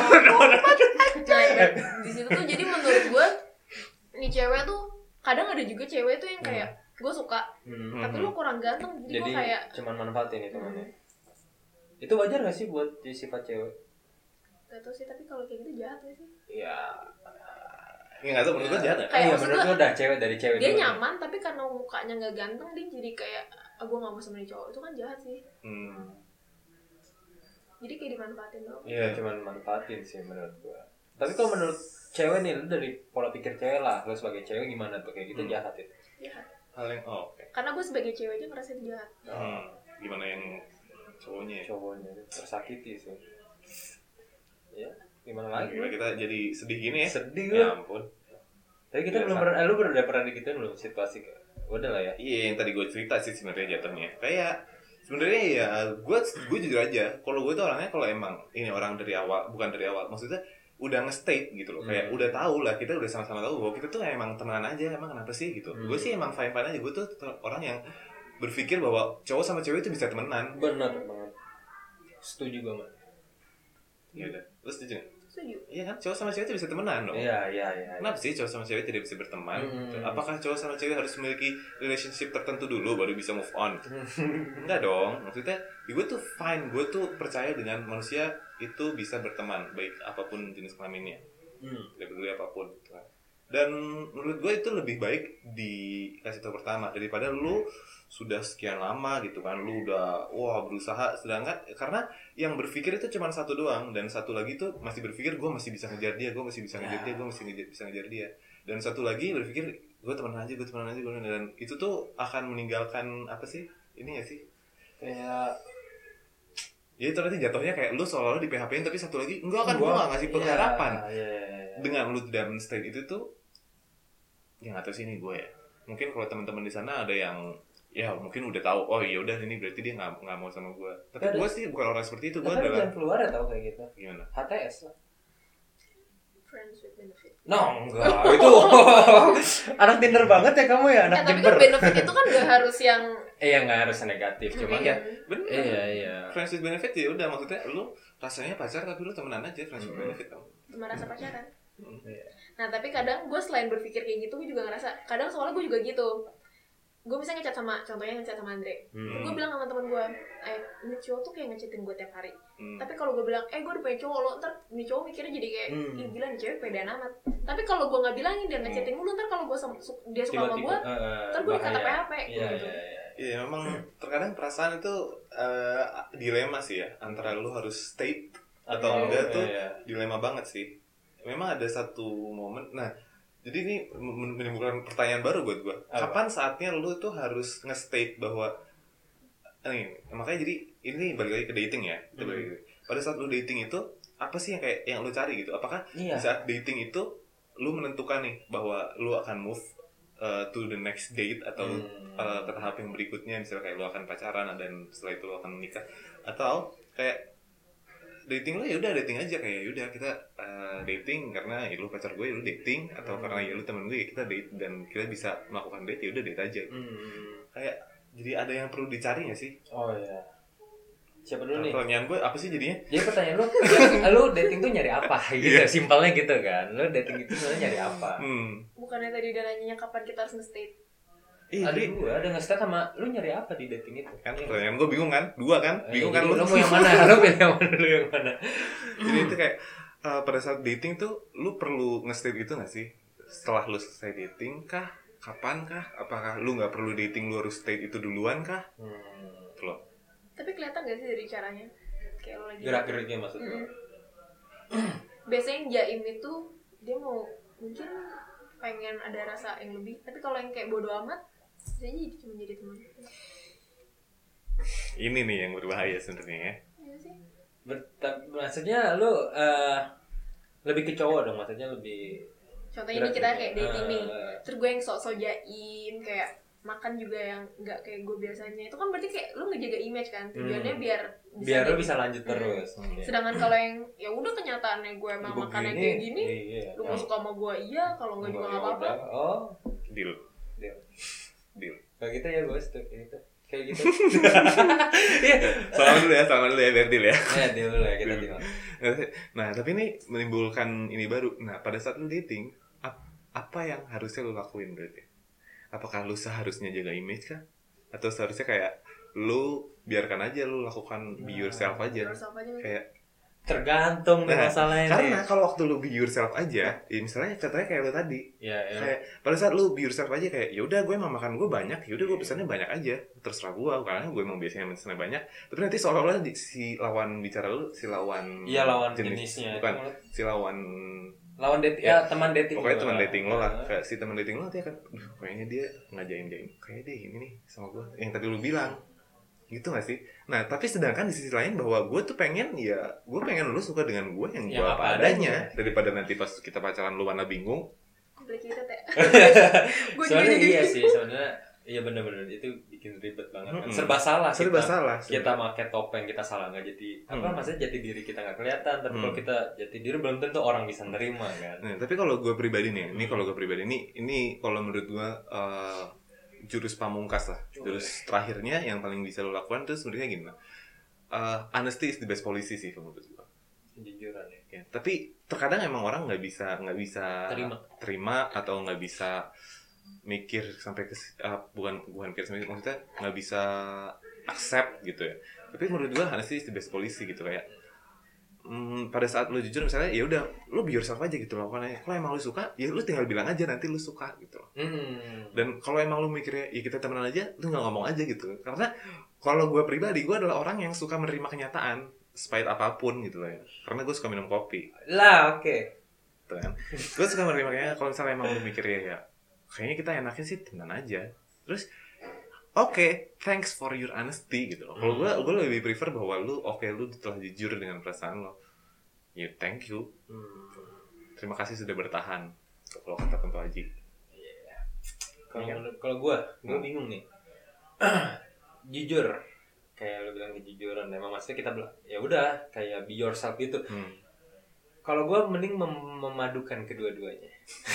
Speaker 3: Nah di situ tuh jadi menurut gue nih cewek tuh kadang ada juga cewek tuh yang kayak gue suka, hmm. tapi lu kurang ganteng jadi,
Speaker 2: jadi
Speaker 3: gue kayak
Speaker 2: cuman manfaatin itu temannya. Hmm. Itu wajar nggak sih buat jadi sifat cewek?
Speaker 3: Gak tau sih, tapi kalau kayak gitu jahat gak sih?
Speaker 2: Iya.
Speaker 1: Ya nggak tahu, menurut gue jahat.
Speaker 2: Kayak ya, menurut gue udah cewek dari cewek.
Speaker 3: Dia nyaman, nih. Tapi karena mukanya nggak ganteng dia jadi kayak, ah gue nggak mau sama nih cowok, itu kan jahat sih. Hmm. Jadi kayak dimanfaatin doang.
Speaker 2: Iya, cuman manfaatin sih menurut gue. Tapi kalau menurut cewek nih, lu dari pola pikir cewek lah, lu sebagai cewek gimana tuh kayak gitu hmm. jahat itu?
Speaker 3: Jahat.
Speaker 1: Hal yang oh. Okay.
Speaker 3: Karena gue sebagai cewek aja ngerasa itu jahat.
Speaker 1: Hmm. Gimana yang cowoknya?
Speaker 2: Cowoknya tersakiti sih. Ya, gimana lagi?
Speaker 1: Gimana kita jadi sedih gini ya?
Speaker 2: Sedih
Speaker 1: ya ampun.
Speaker 2: Tapi kita belum pernah, lu udah pernah digituin belum situasi kayak udah lah ya.
Speaker 1: Iya, yang tadi gue cerita sih sebenarnya jatuhnya. Kayak sebenarnya ya gue gue jujur aja. Kalau gue tuh orangnya kalau emang ini orang dari awal, bukan dari awal, maksudnya udah nge-state gitu loh. Hmm. Kayak udah tahu lah, kita udah sama-sama tahu bahwa kita tuh emang temenan aja. Emang kenapa sih gitu? Hmm. Gue sih emang fine-fine aja. Gue tuh orang yang berpikir bahwa cowok sama cewek itu bisa temenan.
Speaker 2: Benar banget. Setuju banget.
Speaker 1: Ya udah, lu setuju gak?
Speaker 3: Setuju.
Speaker 1: Iya kan, cowok sama cewek itu bisa temenan dong.
Speaker 2: Iya, iya, iya.
Speaker 1: Kenapa sih cowok sama cewek tidak bisa berteman? Hmm. Apakah cowok sama cewek harus memiliki relationship tertentu dulu baru bisa move on? Enggak dong. Maksudnya, gue tuh fine, gue tuh percaya dengan manusia itu bisa berteman, baik apapun jenis kelaminnya. Hmm. Tidak peduli apapun. Dan menurut gue itu lebih baik dikasih tahu pertama daripada lu sudah sekian lama gitu kan, lu udah wah berusaha, sedangkan karena yang berpikir itu cuma satu doang, dan satu lagi tuh masih berpikir gue masih bisa ngejar dia, gue masih bisa ngejar dia, gue masih ngejar, bisa ngejar dia, dan satu lagi berpikir gue temenan aja, gue temenan aja, gue dan itu tuh akan meninggalkan apa sih ini ya sih kayak ya itu nanti jatuhnya kayak lu seolah-olah di P H P-in tapi satu lagi enggak kan, gue nggak ngasih pengharapan yeah, yeah, yeah, yeah. Dengan lu tidak men-state itu tuh ya nggak tahu sih ini gue ya, mungkin kalau teman-teman di sana ada yang ya mungkin udah tahu, oh iya udah ini berarti dia nggak nggak mau sama gue, tapi gue sih bukan orang seperti itu. Gue adalah
Speaker 2: yang keluar ya tahu kayak gitu.
Speaker 1: Gimana?
Speaker 2: H T S lah.
Speaker 3: Friends with benefit.
Speaker 2: No enggak itu anak Tinder banget ya kamu ya, anak
Speaker 3: ya, tapi kan benefit itu kan nggak harus yang
Speaker 2: eh ya nggak harus negatif, cuma ya
Speaker 1: bener.
Speaker 2: Iya iya.
Speaker 1: Friends with benefit ya udah, maksudnya lu rasanya pacar tapi lu temenan aja, friends with benefit kamu.
Speaker 3: Cuma rasa pacaran. Hmm. Nah tapi kadang gue selain berpikir kayak gitu, gue juga ngerasa kadang soalnya gue juga gitu. gue misalnya ngechat sama, contohnya ngechat sama Andre,
Speaker 1: Hmm.
Speaker 3: gue bilang sama teman gue, eh ini cowok tuh kayak ngechatin gue tiap hari.
Speaker 1: Hmm.
Speaker 3: Tapi kalau gue bilang, eh gue udah punya cowok, lo ntar ini cowok mikirnya jadi kayak,
Speaker 2: Hmm.
Speaker 3: ih gila nih cewek pedean amat. Tapi kalau gue nggak bilangin dia ngechatting mulu, ntar kalau gue sama, su- dia suka sama gue,
Speaker 2: uh,
Speaker 3: ntar gue dikata P H P
Speaker 2: Iya,
Speaker 3: gitu.
Speaker 2: iya, iya.
Speaker 1: Iya, memang terkadang perasaan itu eh, dilema sih ya, antara lu harus state atau
Speaker 2: Atau-
Speaker 1: enggak tuh
Speaker 2: iya, iya.
Speaker 1: dilema banget sih. Memang ada satu momen, nah jadi ini men- menimbulkan pertanyaan baru buat gue.
Speaker 2: Apa?
Speaker 1: Kapan saatnya lu tuh harus nge-state bahwa nih, makanya jadi ini balik lagi ke dating ya. Kita
Speaker 2: Hmm.
Speaker 1: balik lagi. Pada saat lu dating itu apa sih yang kayak yang lu cari gitu? Apakah
Speaker 2: Iya.
Speaker 1: di saat dating itu lu menentukan nih bahwa lu akan move uh, to the next date atau
Speaker 2: Hmm.
Speaker 1: uh, ke tahap yang berikutnya, misalnya kayak lu akan pacaran dan setelah itu lu akan menikah, atau kayak dating lu ya udah dating aja, kayak ya udah kita uh, dating karena ya lu pacar gue, ya lu dating, atau
Speaker 2: Hmm.
Speaker 1: karena ya lu temen gue, ya kita date dan kita bisa melakukan date, ya udah date aja.
Speaker 2: Hmm.
Speaker 1: Kayak jadi ada yang perlu dicari nggak sih?
Speaker 2: Oh iya. Siapa dulu nih?
Speaker 1: Pertanyaan gue apa sih jadinya?
Speaker 2: Jadi pertanyaan lu, lu dating tuh nyari apa gitu, simpelnya gitu kan. Lu dating itu sebenarnya nyari apa?
Speaker 1: Hmm.
Speaker 3: Bukannya tadi dia nanyanya kapan kita harus nge-state.
Speaker 1: Ih,
Speaker 2: Ada
Speaker 1: jadi-
Speaker 2: gua, ada nge-start sama lu nyari apa di dating itu?
Speaker 1: kan pertanyaan gue bingung kan, dua kan,
Speaker 2: Eh,
Speaker 1: bingung
Speaker 2: jadi
Speaker 1: kan lu.
Speaker 2: lu mau yang mana? Lu pilih yang mana dulu yang mana?
Speaker 1: Jadi itu kayak uh, pada saat dating tuh lu perlu nge-state itu nggak sih? Setelah lu selesai dating kah? Kapan kah? Apakah lu nggak perlu dating, lu harus state itu duluan kah?
Speaker 2: Hmm.
Speaker 1: Gitu loh.
Speaker 3: Tapi kelihatan gak sih dari caranya? Kayak lo lagi
Speaker 2: Gerak-geriknya maksudnya.
Speaker 3: Mm-mm. Biasanya yang jaim itu dia mau mungkin pengen ada rasa yang lebih, tapi kalau yang kayak bodo amat bisa jadi cuma jadi teman.
Speaker 1: Ini nih yang berbahaya sebenarnya ya.
Speaker 3: Iya sih.
Speaker 2: Ber- ta- maksudnya lu eh, lebih ke cowok dong, maksudnya lebih
Speaker 3: Contohnya ini kita kayak dating nih,
Speaker 2: Eh,
Speaker 3: terus gue yang sok-sok jaim, kayak makan juga yang nggak kayak gue biasanya. Itu kan berarti kayak lu ngejaga image kan, tujuannya
Speaker 2: Hmm.
Speaker 3: biar
Speaker 2: biar lu
Speaker 3: dating.
Speaker 2: bisa lanjut
Speaker 3: Hmm.
Speaker 2: terus. Oke.
Speaker 3: Sedangkan kalau yang ya udah kenyataannya gue emang
Speaker 2: Gua
Speaker 3: makannya
Speaker 2: gini,
Speaker 3: kayak gini,
Speaker 2: iya.
Speaker 3: lu nggak suka sama gue iya, kalau nggak juga nggak apa-apa.
Speaker 2: Udah. Oh,
Speaker 1: Deal.
Speaker 2: Deal.
Speaker 1: Deal.
Speaker 2: kayak gitu ya bos, tuh kayak gitu. Kayak gitu. Iya.
Speaker 1: Salaman dulu ya, salaman dulu ya, biar deal ya.
Speaker 2: Ya, deal dulu ya kita deal.
Speaker 1: Nah, tapi ini menimbulkan ini baru. Nah, pada saat lu dating, ap- apa yang harusnya lu lakuin berarti? Apakah lu seharusnya jaga image kah? Atau seharusnya kayak lu biarkan aja, lu lakukan be yourself aja?
Speaker 3: Yourself aja.
Speaker 1: Kayak
Speaker 2: Tergantung nih
Speaker 1: Nah,
Speaker 2: masalahnya.
Speaker 1: karena
Speaker 2: nih.
Speaker 1: kalau waktu lu be yourself aja, ya misalnya contohnya kayak lu tadi,
Speaker 2: Ya, ya.
Speaker 1: kayak pada saat lu be yourself aja kayak ya udah gue emang makan gue banyak, ya udah gue pesannya banyak aja, terserah gue karena gue emang biasanya pesannya banyak, tapi nanti seolah-olah di, si lawan bicara lu, si lawan
Speaker 2: Iya, lawan jenisnya.
Speaker 1: bukan si lawan
Speaker 2: Lawan dating,
Speaker 1: Ya,
Speaker 2: ya, teman dating.
Speaker 1: pokoknya
Speaker 2: gua.
Speaker 1: teman dating lo lah, kayak si teman dating lo nanti akan, "Duh, kayaknya dia ngajain jaim, kayaknya dia ini nih sama gue, yang tadi lu bilang." Gitu gak sih? Nah, tapi sedangkan di sisi lain bahwa gue tuh pengen, ya gue pengen lu suka dengan gue yang gue
Speaker 2: Yang
Speaker 1: apa
Speaker 2: apa
Speaker 1: adanya,
Speaker 2: adanya.
Speaker 1: daripada nanti pas kita pacaran lu mana bingung.
Speaker 3: Complicated ya. Gue
Speaker 2: Soalnya
Speaker 3: juga
Speaker 2: iya
Speaker 3: jadi-
Speaker 2: sih, sebenarnya iya benar-benar itu bikin ribet banget. Kan.
Speaker 1: Mm-mm.
Speaker 2: Serba salah
Speaker 1: Serba
Speaker 2: kita.
Speaker 1: salah.
Speaker 2: Kita pakai topeng, kita salah nggak jadi apa
Speaker 1: Hmm.
Speaker 2: maksudnya jati diri kita nggak kelihatan, tapi kalau
Speaker 1: Hmm.
Speaker 2: kita jati diri belum tentu orang bisa nerima kan.
Speaker 1: Nah, tapi kalau gue pribadi nih, ini
Speaker 2: Hmm.
Speaker 1: kalau gue pribadi ini, ini kalau menurut gue uh, jurus pamungkas lah, jurus terakhirnya yang paling bisa lo lakukan tuh sebenarnya gini lah. Uh, honesty is the best policy sih menurut gue.
Speaker 2: Kejujuran ya.
Speaker 1: Ya, tapi terkadang emang orang nggak bisa nggak bisa
Speaker 2: Terima.
Speaker 1: terima atau nggak bisa mikir sampai ke uh, bukan bukan mikir sampai maksudnya nggak bisa accept gitu ya. Tapi menurut gue honesty is the best policy gitu kayak. Hmm, pada saat lu jujur misalnya ya udah lu be yourself aja gitu lakukannya. Kalau emang lu suka ya lu tinggal bilang aja nanti lu suka gitu loh.
Speaker 2: Hmm.
Speaker 1: Dan kalau emang lu mikirnya ya kita temenan aja lu nggak ngomong aja gitu. Karena kalau gue pribadi gue adalah orang yang suka menerima kenyataan sepahit apapun gitu loh ya. Karena gue suka minum kopi
Speaker 2: Lah, oke.
Speaker 1: gitu kan. Gue suka menerima kenyataan kalau misalnya emang lu mikirnya ya kayaknya kita enaknya sih temenan aja. Terus oke, okay, thanks for your honesty gitu loh. Kalau gue, gue lebih prefer bahwa lu, oke, okay, lu telah jujur dengan perasaan lo. Ya, thank you.
Speaker 2: Hmm.
Speaker 1: Terima kasih sudah bertahan. Kalau kata Kunto Aji.
Speaker 2: Kalau
Speaker 1: Iya.
Speaker 2: menurut- kalau gue, gue
Speaker 1: Hmm.
Speaker 2: bingung nih. Jujur, kayak lu bilang kejujuran. Emang maksudnya kita bilang, ya udah, kayak be yourself gitu.
Speaker 1: Hmm.
Speaker 2: Kalau gue mending mem- memadukan kedua-duanya.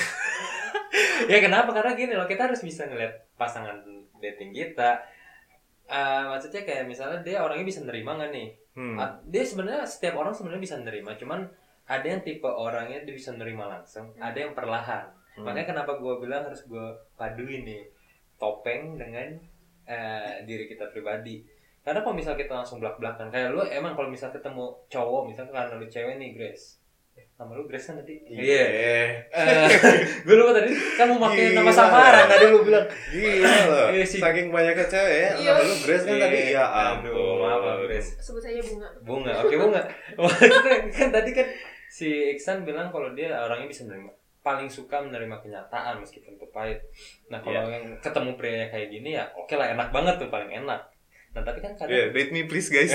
Speaker 2: Ya kenapa? Karena gini loh, kita harus bisa ngeliat pasangan dating kita. Uh, maksudnya kayak misalnya dia orangnya bisa nerima nggak nih?
Speaker 1: Hmm.
Speaker 2: Ah, dia sebenarnya setiap orang sebenarnya bisa nerima, cuman ada yang tipe orangnya dia bisa nerima langsung, ada yang perlahan.
Speaker 1: Hmm.
Speaker 2: Makanya kenapa gue bilang harus gue paduin nih. topeng dengan uh, diri kita pribadi. Karena kalau misal kita langsung belak-belakan, kayak lu emang kalau misal ketemu cowok, misalnya karena lu cewek nih Grace, eh, nama lu Grace kan tadi?
Speaker 1: Iya. Yeah.
Speaker 2: Uh, gue lupa tadi kamu pakai nama samaran tadi lu bilang.
Speaker 1: Gila loh. Saking banyaknya cewek ya. Nama lu Grace kan tadi. Ya ampun.
Speaker 2: Maaf Grace.
Speaker 3: Sebut saja Bunga.
Speaker 2: Bunga. Oke Bunga. Maksudnya kan tadi kan si Iksan bilang kalau dia orangnya bisa menerima, paling suka menerima kenyataan meskipun itu pahit. Nah kalau yeah. yang ketemu pria kayak gini ya oke lah, enak banget tuh, paling enak. Nah tapi kan kadang
Speaker 1: yeah, date me please guys.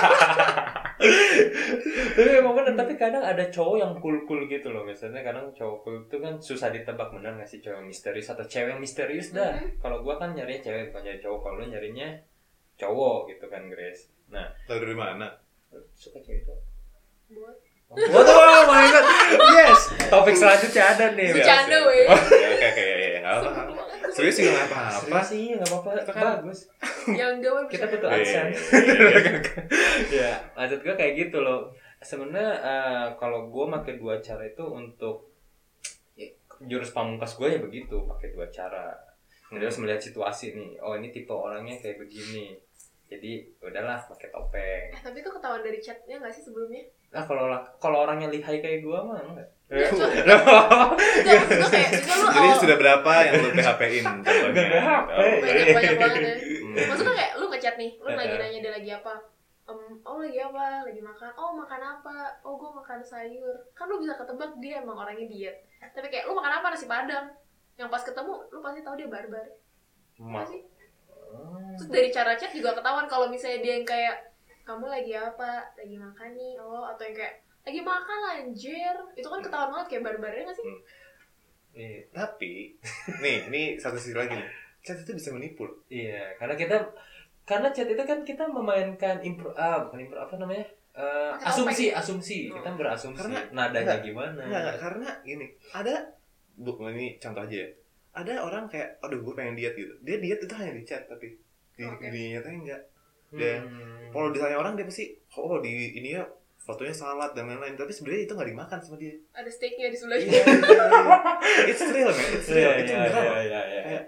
Speaker 2: Tapi emang kan, tapi kadang ada cowok yang cool-cool gitu loh. Misalnya kadang cowok cool itu kan susah ditebak, benar nggak sih, cowok yang misterius atau cewek yang misterius dah. Mm-hmm. Kalau gua kan nyarinya cewek bukan nyari cowok, kalau lu nyarinya cowok gitu kan Grace. Nah
Speaker 1: tahu dari mana?
Speaker 2: Suka cewek cowok?
Speaker 3: Buat
Speaker 2: What oh my god. Yes. Topik selanjutnya ada nih.
Speaker 3: Bercanda weh.
Speaker 1: Oke oke ya enggak apa-apa. Serius sih enggak apa-apa.
Speaker 2: Serius sih enggak apa-apa. Bagus.
Speaker 3: Yang enggak
Speaker 2: kita butuh AdSense. Ya, maksud gue kayak gitu loh. Sebenarnya uh, kalau gue pakai dua cara itu untuk ya, jurus pamungkas gue ya begitu, pakai dua cara. Jadi harus melihat situasi nih. Oh, ini tipe orangnya kayak begini. Jadi udahlah pakai topeng.
Speaker 3: Eh, tapi itu ketahuan dari chatnya nggak sih sebelumnya?
Speaker 2: Nah kalau kalau orangnya lihai kayak gue mah enggak.
Speaker 1: Jadi sudah berapa yang lu P H P-in contohnya?
Speaker 3: Banyak banyak banget ya. Maksudnya kayak lu ngechat nih, lu lagi nanya dia lagi apa? Um, oh lagi apa? Lagi makan. Oh makan apa? Oh gue makan sayur. Kan lu bisa ketebak dia emang orangnya diet. Tapi kayak lu makan apa? Nasi Padang. Yang pas ketemu lu pasti tahu dia barbar. Masih. Terus dari cara chat juga ketahuan kalau misalnya dia yang kayak kamu lagi apa? Lagi makan nih. Oh, atau yang kayak lagi makan anjir. Itu kan ketahuan banget kayak barbarnya enggak sih?
Speaker 1: Hmm. Eh, tapi nih, ini satu sisi lagi nih. Chat itu bisa menipu.
Speaker 2: Iya, karena kita karena chat itu kan kita memainkan impro ah, bukan impro apa namanya? Uh, asumsi, asumsi. Oh. Kita berasumsi karena, nadanya enggak, gimana.
Speaker 1: Enggak, enggak, karena gini, ada bu, ini contoh aja ya. Ada orang kayak, aduh gue pengen diet gitu. Dia diet itu hanya di chat, tapi di, okay. di nyatanya enggak. Dan hmm. kalau ditanya orang dia pasti, oh di ini ya fotonya salad dan lain-lain. Tapi sebenarnya itu nggak dimakan sama dia.
Speaker 3: Ada steaknya di sebelahnya.
Speaker 1: Yeah, yeah. It's real man, it's real.
Speaker 2: Yeah,
Speaker 1: itu
Speaker 2: yeah,
Speaker 1: beneran.
Speaker 2: Yeah, yeah, yeah.
Speaker 1: Kayak,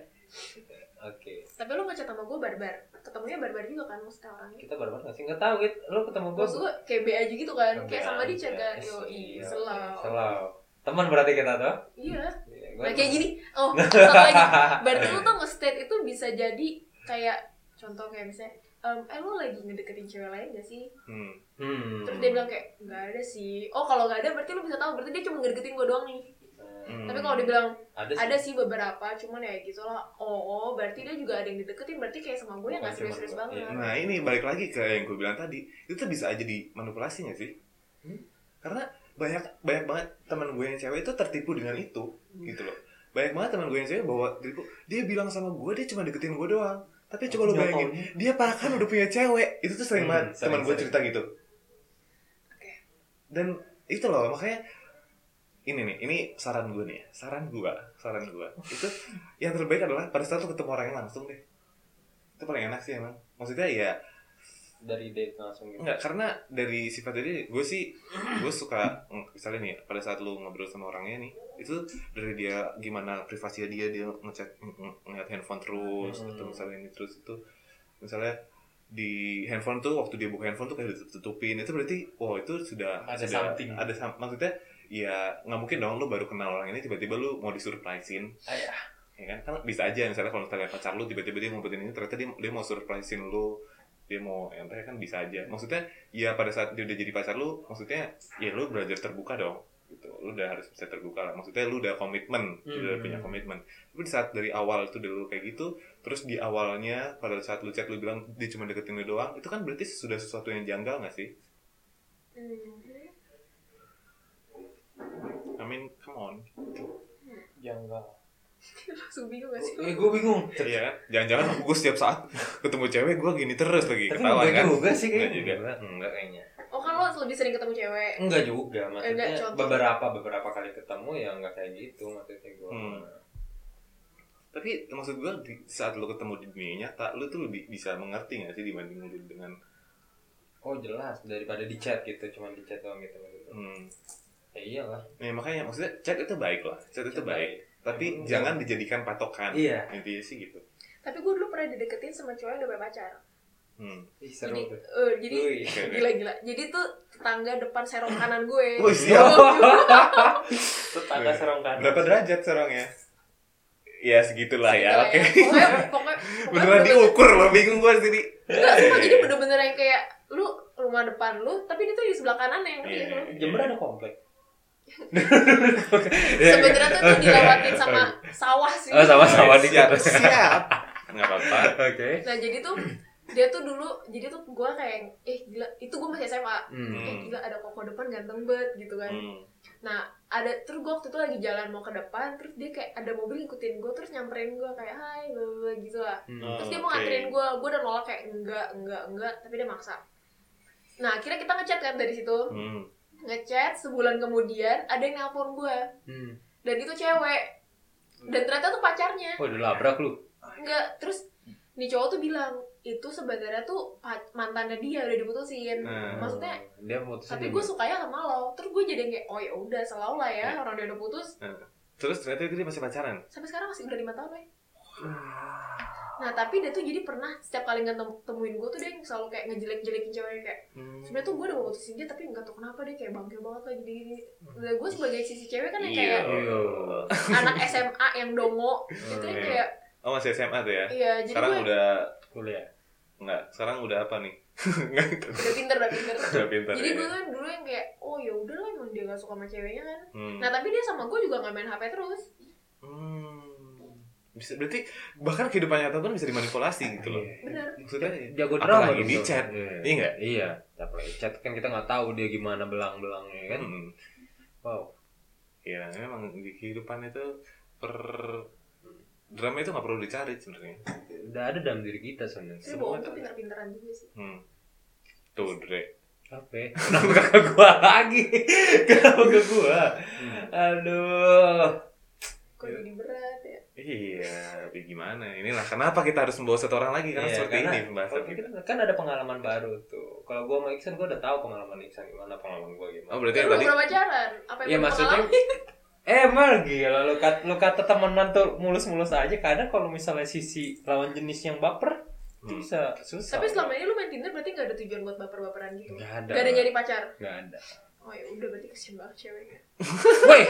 Speaker 2: oke.
Speaker 3: Tapi lu ngechat sama gue barbar. Ketemunya barbar juga kan maksudnya orangnya.
Speaker 2: Kita barbar nggak sih? Nggak tahu gitu. Lu ketemu gue.
Speaker 3: Maksud gue kayak B aja gitu kan. Kayak sama di chat kan. Yo i, selau.
Speaker 2: Selau. Teman berarti kita tuh?
Speaker 3: Iya. Nah kayak gini, oh satu lagi, berarti lu tuh nge-state itu bisa jadi kayak contoh kayak misalnya, um, eh lu lagi ngedeketin cewek lain gak sih? Hmm. Hmm. Terus dia bilang kayak nggak ada sih. Oh kalau nggak ada berarti lu bisa tahu berarti dia cuma ngedeketin gue doang nih. Hmm. Tapi kalau dia bilang ada sih. ada sih beberapa, cuman ya gitu lah. Oh, oh berarti dia juga ada yang dideketin, berarti kayak sama gue yang nggak serius-serius banget.
Speaker 1: Nah ini balik lagi ke yang gue bilang tadi, itu tuh bisa aja dimanipulasi nggak sih? Hmm? Karena banyak banyak banget teman gue yang cewek itu tertipu dengan itu, hmm. gitu loh. Banyak banget teman gue yang cewek bawa tertipu. Dia bilang sama gue dia cuma deketin gue doang. Tapi coba lo bayangin, dia bahkan udah punya cewek. Itu tuh sering banget hmm, teman gue cerita gitu.
Speaker 3: Okay.
Speaker 1: Dan itu loh makanya ini nih, ini saran gue nih, saran gue, saran gue itu yang terbaik adalah pada saat lo ketemu orangnya langsung deh. Itu paling enak sih emang. Maksudnya ya
Speaker 2: dari date langsung gitu.
Speaker 1: Enggak, karena dari sifat dia gue sih gue suka misalnya nih pada saat lu ngobrol sama orangnya nih itu dari dia gimana privasi dia dia ngechat ngeliat handphone terus hmm. atau misalnya ini terus itu misalnya di handphone tuh waktu dia buka handphone tuh kayak ditutupin itu berarti wow itu sudah
Speaker 2: ada
Speaker 1: sudah
Speaker 2: something.
Speaker 1: Ada maksudnya ya nggak mungkin dong lu baru kenal orang ini tiba-tiba lu mau disurprisein.
Speaker 2: Ah, ya.
Speaker 1: Ya kan kan bisa aja misalnya kalau misalnya pacar lu tiba-tiba dia ngumpetin ini ternyata dia, dia mau surprisein lu. Dia mau yang terakhir kan bisa aja maksudnya ya pada saat dia udah jadi pacar lu maksudnya ya lu belajar terbuka dong gitu lu udah harus bisa terbuka lah maksudnya lu udah komitmen hmm. udah punya komitmen tapi di saat dari awal tuh dulu kayak gitu terus di awalnya pada saat lu chat lu bilang dia cuma deketin lu doang itu kan berarti sudah sesuatu yang janggal nggak sih?
Speaker 3: Mm-hmm.
Speaker 1: I mean come on
Speaker 2: janggal.
Speaker 3: Langsung bingung gak sih?
Speaker 2: Eh gue bingung.
Speaker 1: Iya kan? Jangan-jangan gue setiap saat ketemu cewek gue gini terus lagi ketawa kan?
Speaker 2: Tapi juga sih
Speaker 1: kayaknya. Enggak
Speaker 2: juga. Enggak kayaknya.
Speaker 3: Oh kan lo lebih sering ketemu cewek?
Speaker 2: Enggak juga. Maksudnya
Speaker 3: enggak,
Speaker 2: beberapa beberapa kali ketemu ya enggak kayak gitu maksudnya gue.
Speaker 1: Hmm. Tapi maksud gue di saat lo ketemu di dunia nyata lo tuh lebih bisa mengerti gak sih dibanding lo dengan
Speaker 2: oh jelas daripada di chat gitu cuma di chat doang gitu. Hmm. Ya iyalah.
Speaker 1: Nah, makanya maksudnya chat itu baik lah. Chat itu baik. baik. Tapi hmm, jangan iya. dijadikan patokan.
Speaker 2: Iya.
Speaker 1: Intinya sih gitu.
Speaker 3: Tapi gue dulu pernah dideketin sama cowok yang udah punya pacar.
Speaker 1: Hmm.
Speaker 2: Ih, seru
Speaker 3: Jadi,
Speaker 2: tuh.
Speaker 3: uh, jadi
Speaker 2: Wih.
Speaker 3: gila-gila. Jadi tuh tetangga depan serong kanan gue.
Speaker 1: Wih, siap.
Speaker 2: Tetangga serong kanan.
Speaker 1: Berapa derajat serongnya? Ya segitulah ya, oke.
Speaker 3: Pokoknya, pokoknya, pokoknya
Speaker 1: Beneran diukur loh, bingung gue sendiri.
Speaker 3: Enggak, sumpah, jadi bener-bener yang kayak lu rumah depan lu, tapi dia tuh di sebelah kanan yang ngerti
Speaker 1: Iya.
Speaker 3: lu.
Speaker 2: Jember ada komplek.
Speaker 3: Sebenarnya tuh tuh dilewatin sama sawah sih.
Speaker 2: Oh, sama-sama
Speaker 1: Siap,
Speaker 2: dikit.
Speaker 1: siap. Nggak apa-apa.
Speaker 2: Oke.
Speaker 3: Nah jadi tuh dia tuh dulu, jadi tuh gue kayak, eh gila, itu gue masih S M A.
Speaker 2: Hmm.
Speaker 3: Eh gila ada koko depan ganteng banget gitu kan.
Speaker 1: Hmm.
Speaker 3: Nah ada, terus gue waktu itu lagi jalan mau ke depan, terus dia kayak ada mobil ngikutin gue, terus nyamperin gue kayak hai bla gitu lah.
Speaker 2: Hmm.
Speaker 3: Terus dia mau
Speaker 1: Oke.
Speaker 3: nganterin gue, gue udah nolak kayak enggak, enggak, enggak, tapi dia maksa. Nah akhirnya kita ngechat kan dari situ,
Speaker 1: Hmm.
Speaker 3: ngechat sebulan kemudian ada yang nelpon gue,
Speaker 2: Hmm.
Speaker 3: dan itu cewek, dan ternyata tuh pacarnya.
Speaker 2: Oh, udah labrak lu.
Speaker 3: Enggak, terus nih cowok tuh bilang itu sebenarnya tuh pa- mantannya dia udah diputusin.
Speaker 1: Hmm.
Speaker 3: Maksudnya,
Speaker 2: Dia putusin.
Speaker 3: tapi gue sukanya sama lo. Terus gue jadi kayak, oh ya udah selalu lah ya,
Speaker 1: Hmm.
Speaker 3: orang dia udah putus.
Speaker 1: Terus ternyata itu dia masih pacaran.
Speaker 3: Sampai sekarang masih udah lima tahun ya. Nah tapi dia tuh jadi pernah setiap kali ngetemuin gue tuh dia yang selalu kayak ngejelek-jelekin ceweknya kayak
Speaker 1: Hmm.
Speaker 3: sebenarnya tuh gue udah mau putusin dia tapi nggak tahu kenapa dia kayak bangke banget lah gini-gini. Nah gue sebagai sisi cewek kan yang kayak
Speaker 2: Iya.
Speaker 3: anak S M A yang dongo itu yang
Speaker 1: Iya.
Speaker 3: kayak
Speaker 1: Oh masih S M A tuh ya?
Speaker 3: iya jadi
Speaker 1: Sekarang
Speaker 3: gue
Speaker 1: udah
Speaker 2: Kuliah.
Speaker 1: enggak, sekarang udah apa nih?
Speaker 3: udah pinter udah pinter.
Speaker 1: Udah pintar.
Speaker 3: Jadi
Speaker 1: ya.
Speaker 3: gue kan dulu yang kayak oh ya udahlah emang dia gak suka sama ceweknya kan.
Speaker 1: Hmm.
Speaker 3: Nah tapi dia sama gue juga nggak main H P terus.
Speaker 1: Hmm. Bisa berarti bahkan kehidupan nyata pun bisa dimanipulasi gitu loh.
Speaker 2: Iya.
Speaker 3: Bener.
Speaker 1: Maksudnya
Speaker 2: Jago drama
Speaker 1: apalagi
Speaker 2: dong,
Speaker 1: di
Speaker 2: dong.
Speaker 1: chat.
Speaker 2: Iya.
Speaker 1: Iya nggak?
Speaker 2: Iya, apalagi chat kan kita nggak tahu dia gimana belang-belangnya kan.
Speaker 1: Hmm.
Speaker 2: Wow.
Speaker 1: Iya, memang di kehidupan itu per drama itu nggak perlu dicari sebenarnya.
Speaker 2: Udah ada dalam diri kita sebenarnya.
Speaker 3: Tapi bohong tuh pinter-pinteran juga sih.
Speaker 1: Hmm. Tuh, Dre.
Speaker 2: Apa? Kenapa ke gua lagi? Kenapa ke gua?
Speaker 1: Hmm.
Speaker 2: Aduh.
Speaker 3: Kok jadi berat ya?
Speaker 1: Iya, tapi gimana? Inilah kenapa kita harus membawa satu orang lagi karena
Speaker 2: Iya,
Speaker 1: seperti
Speaker 2: karena
Speaker 1: ini pembahasan
Speaker 2: kalau
Speaker 1: kita.
Speaker 2: kita kan ada pengalaman baru tuh. Kalau gua sama Iksan gua udah tahu pengalaman Iksan gimana, pengalaman gua gimana.
Speaker 1: Oh, berarti yang
Speaker 3: Lu
Speaker 1: tadi
Speaker 3: pernah pacaran? Apa yang
Speaker 2: Ya
Speaker 3: belum
Speaker 2: maksudnya
Speaker 3: pengalaman?
Speaker 2: eh mal gila lu kata, lu kata temenan tuh mulus-mulus aja. Kadang kalau misalnya sisi lawan jenis yang baper itu
Speaker 1: Hmm.
Speaker 2: bisa susah.
Speaker 3: Tapi selama ini lu main Tinder berarti gak ada tujuan buat baper-baperan gitu?
Speaker 2: Nggak ada.
Speaker 3: Gak ada nyari pacar?
Speaker 2: Nggak ada.
Speaker 3: Oh ya udah berarti kesian banget ceweknya.
Speaker 2: Woi,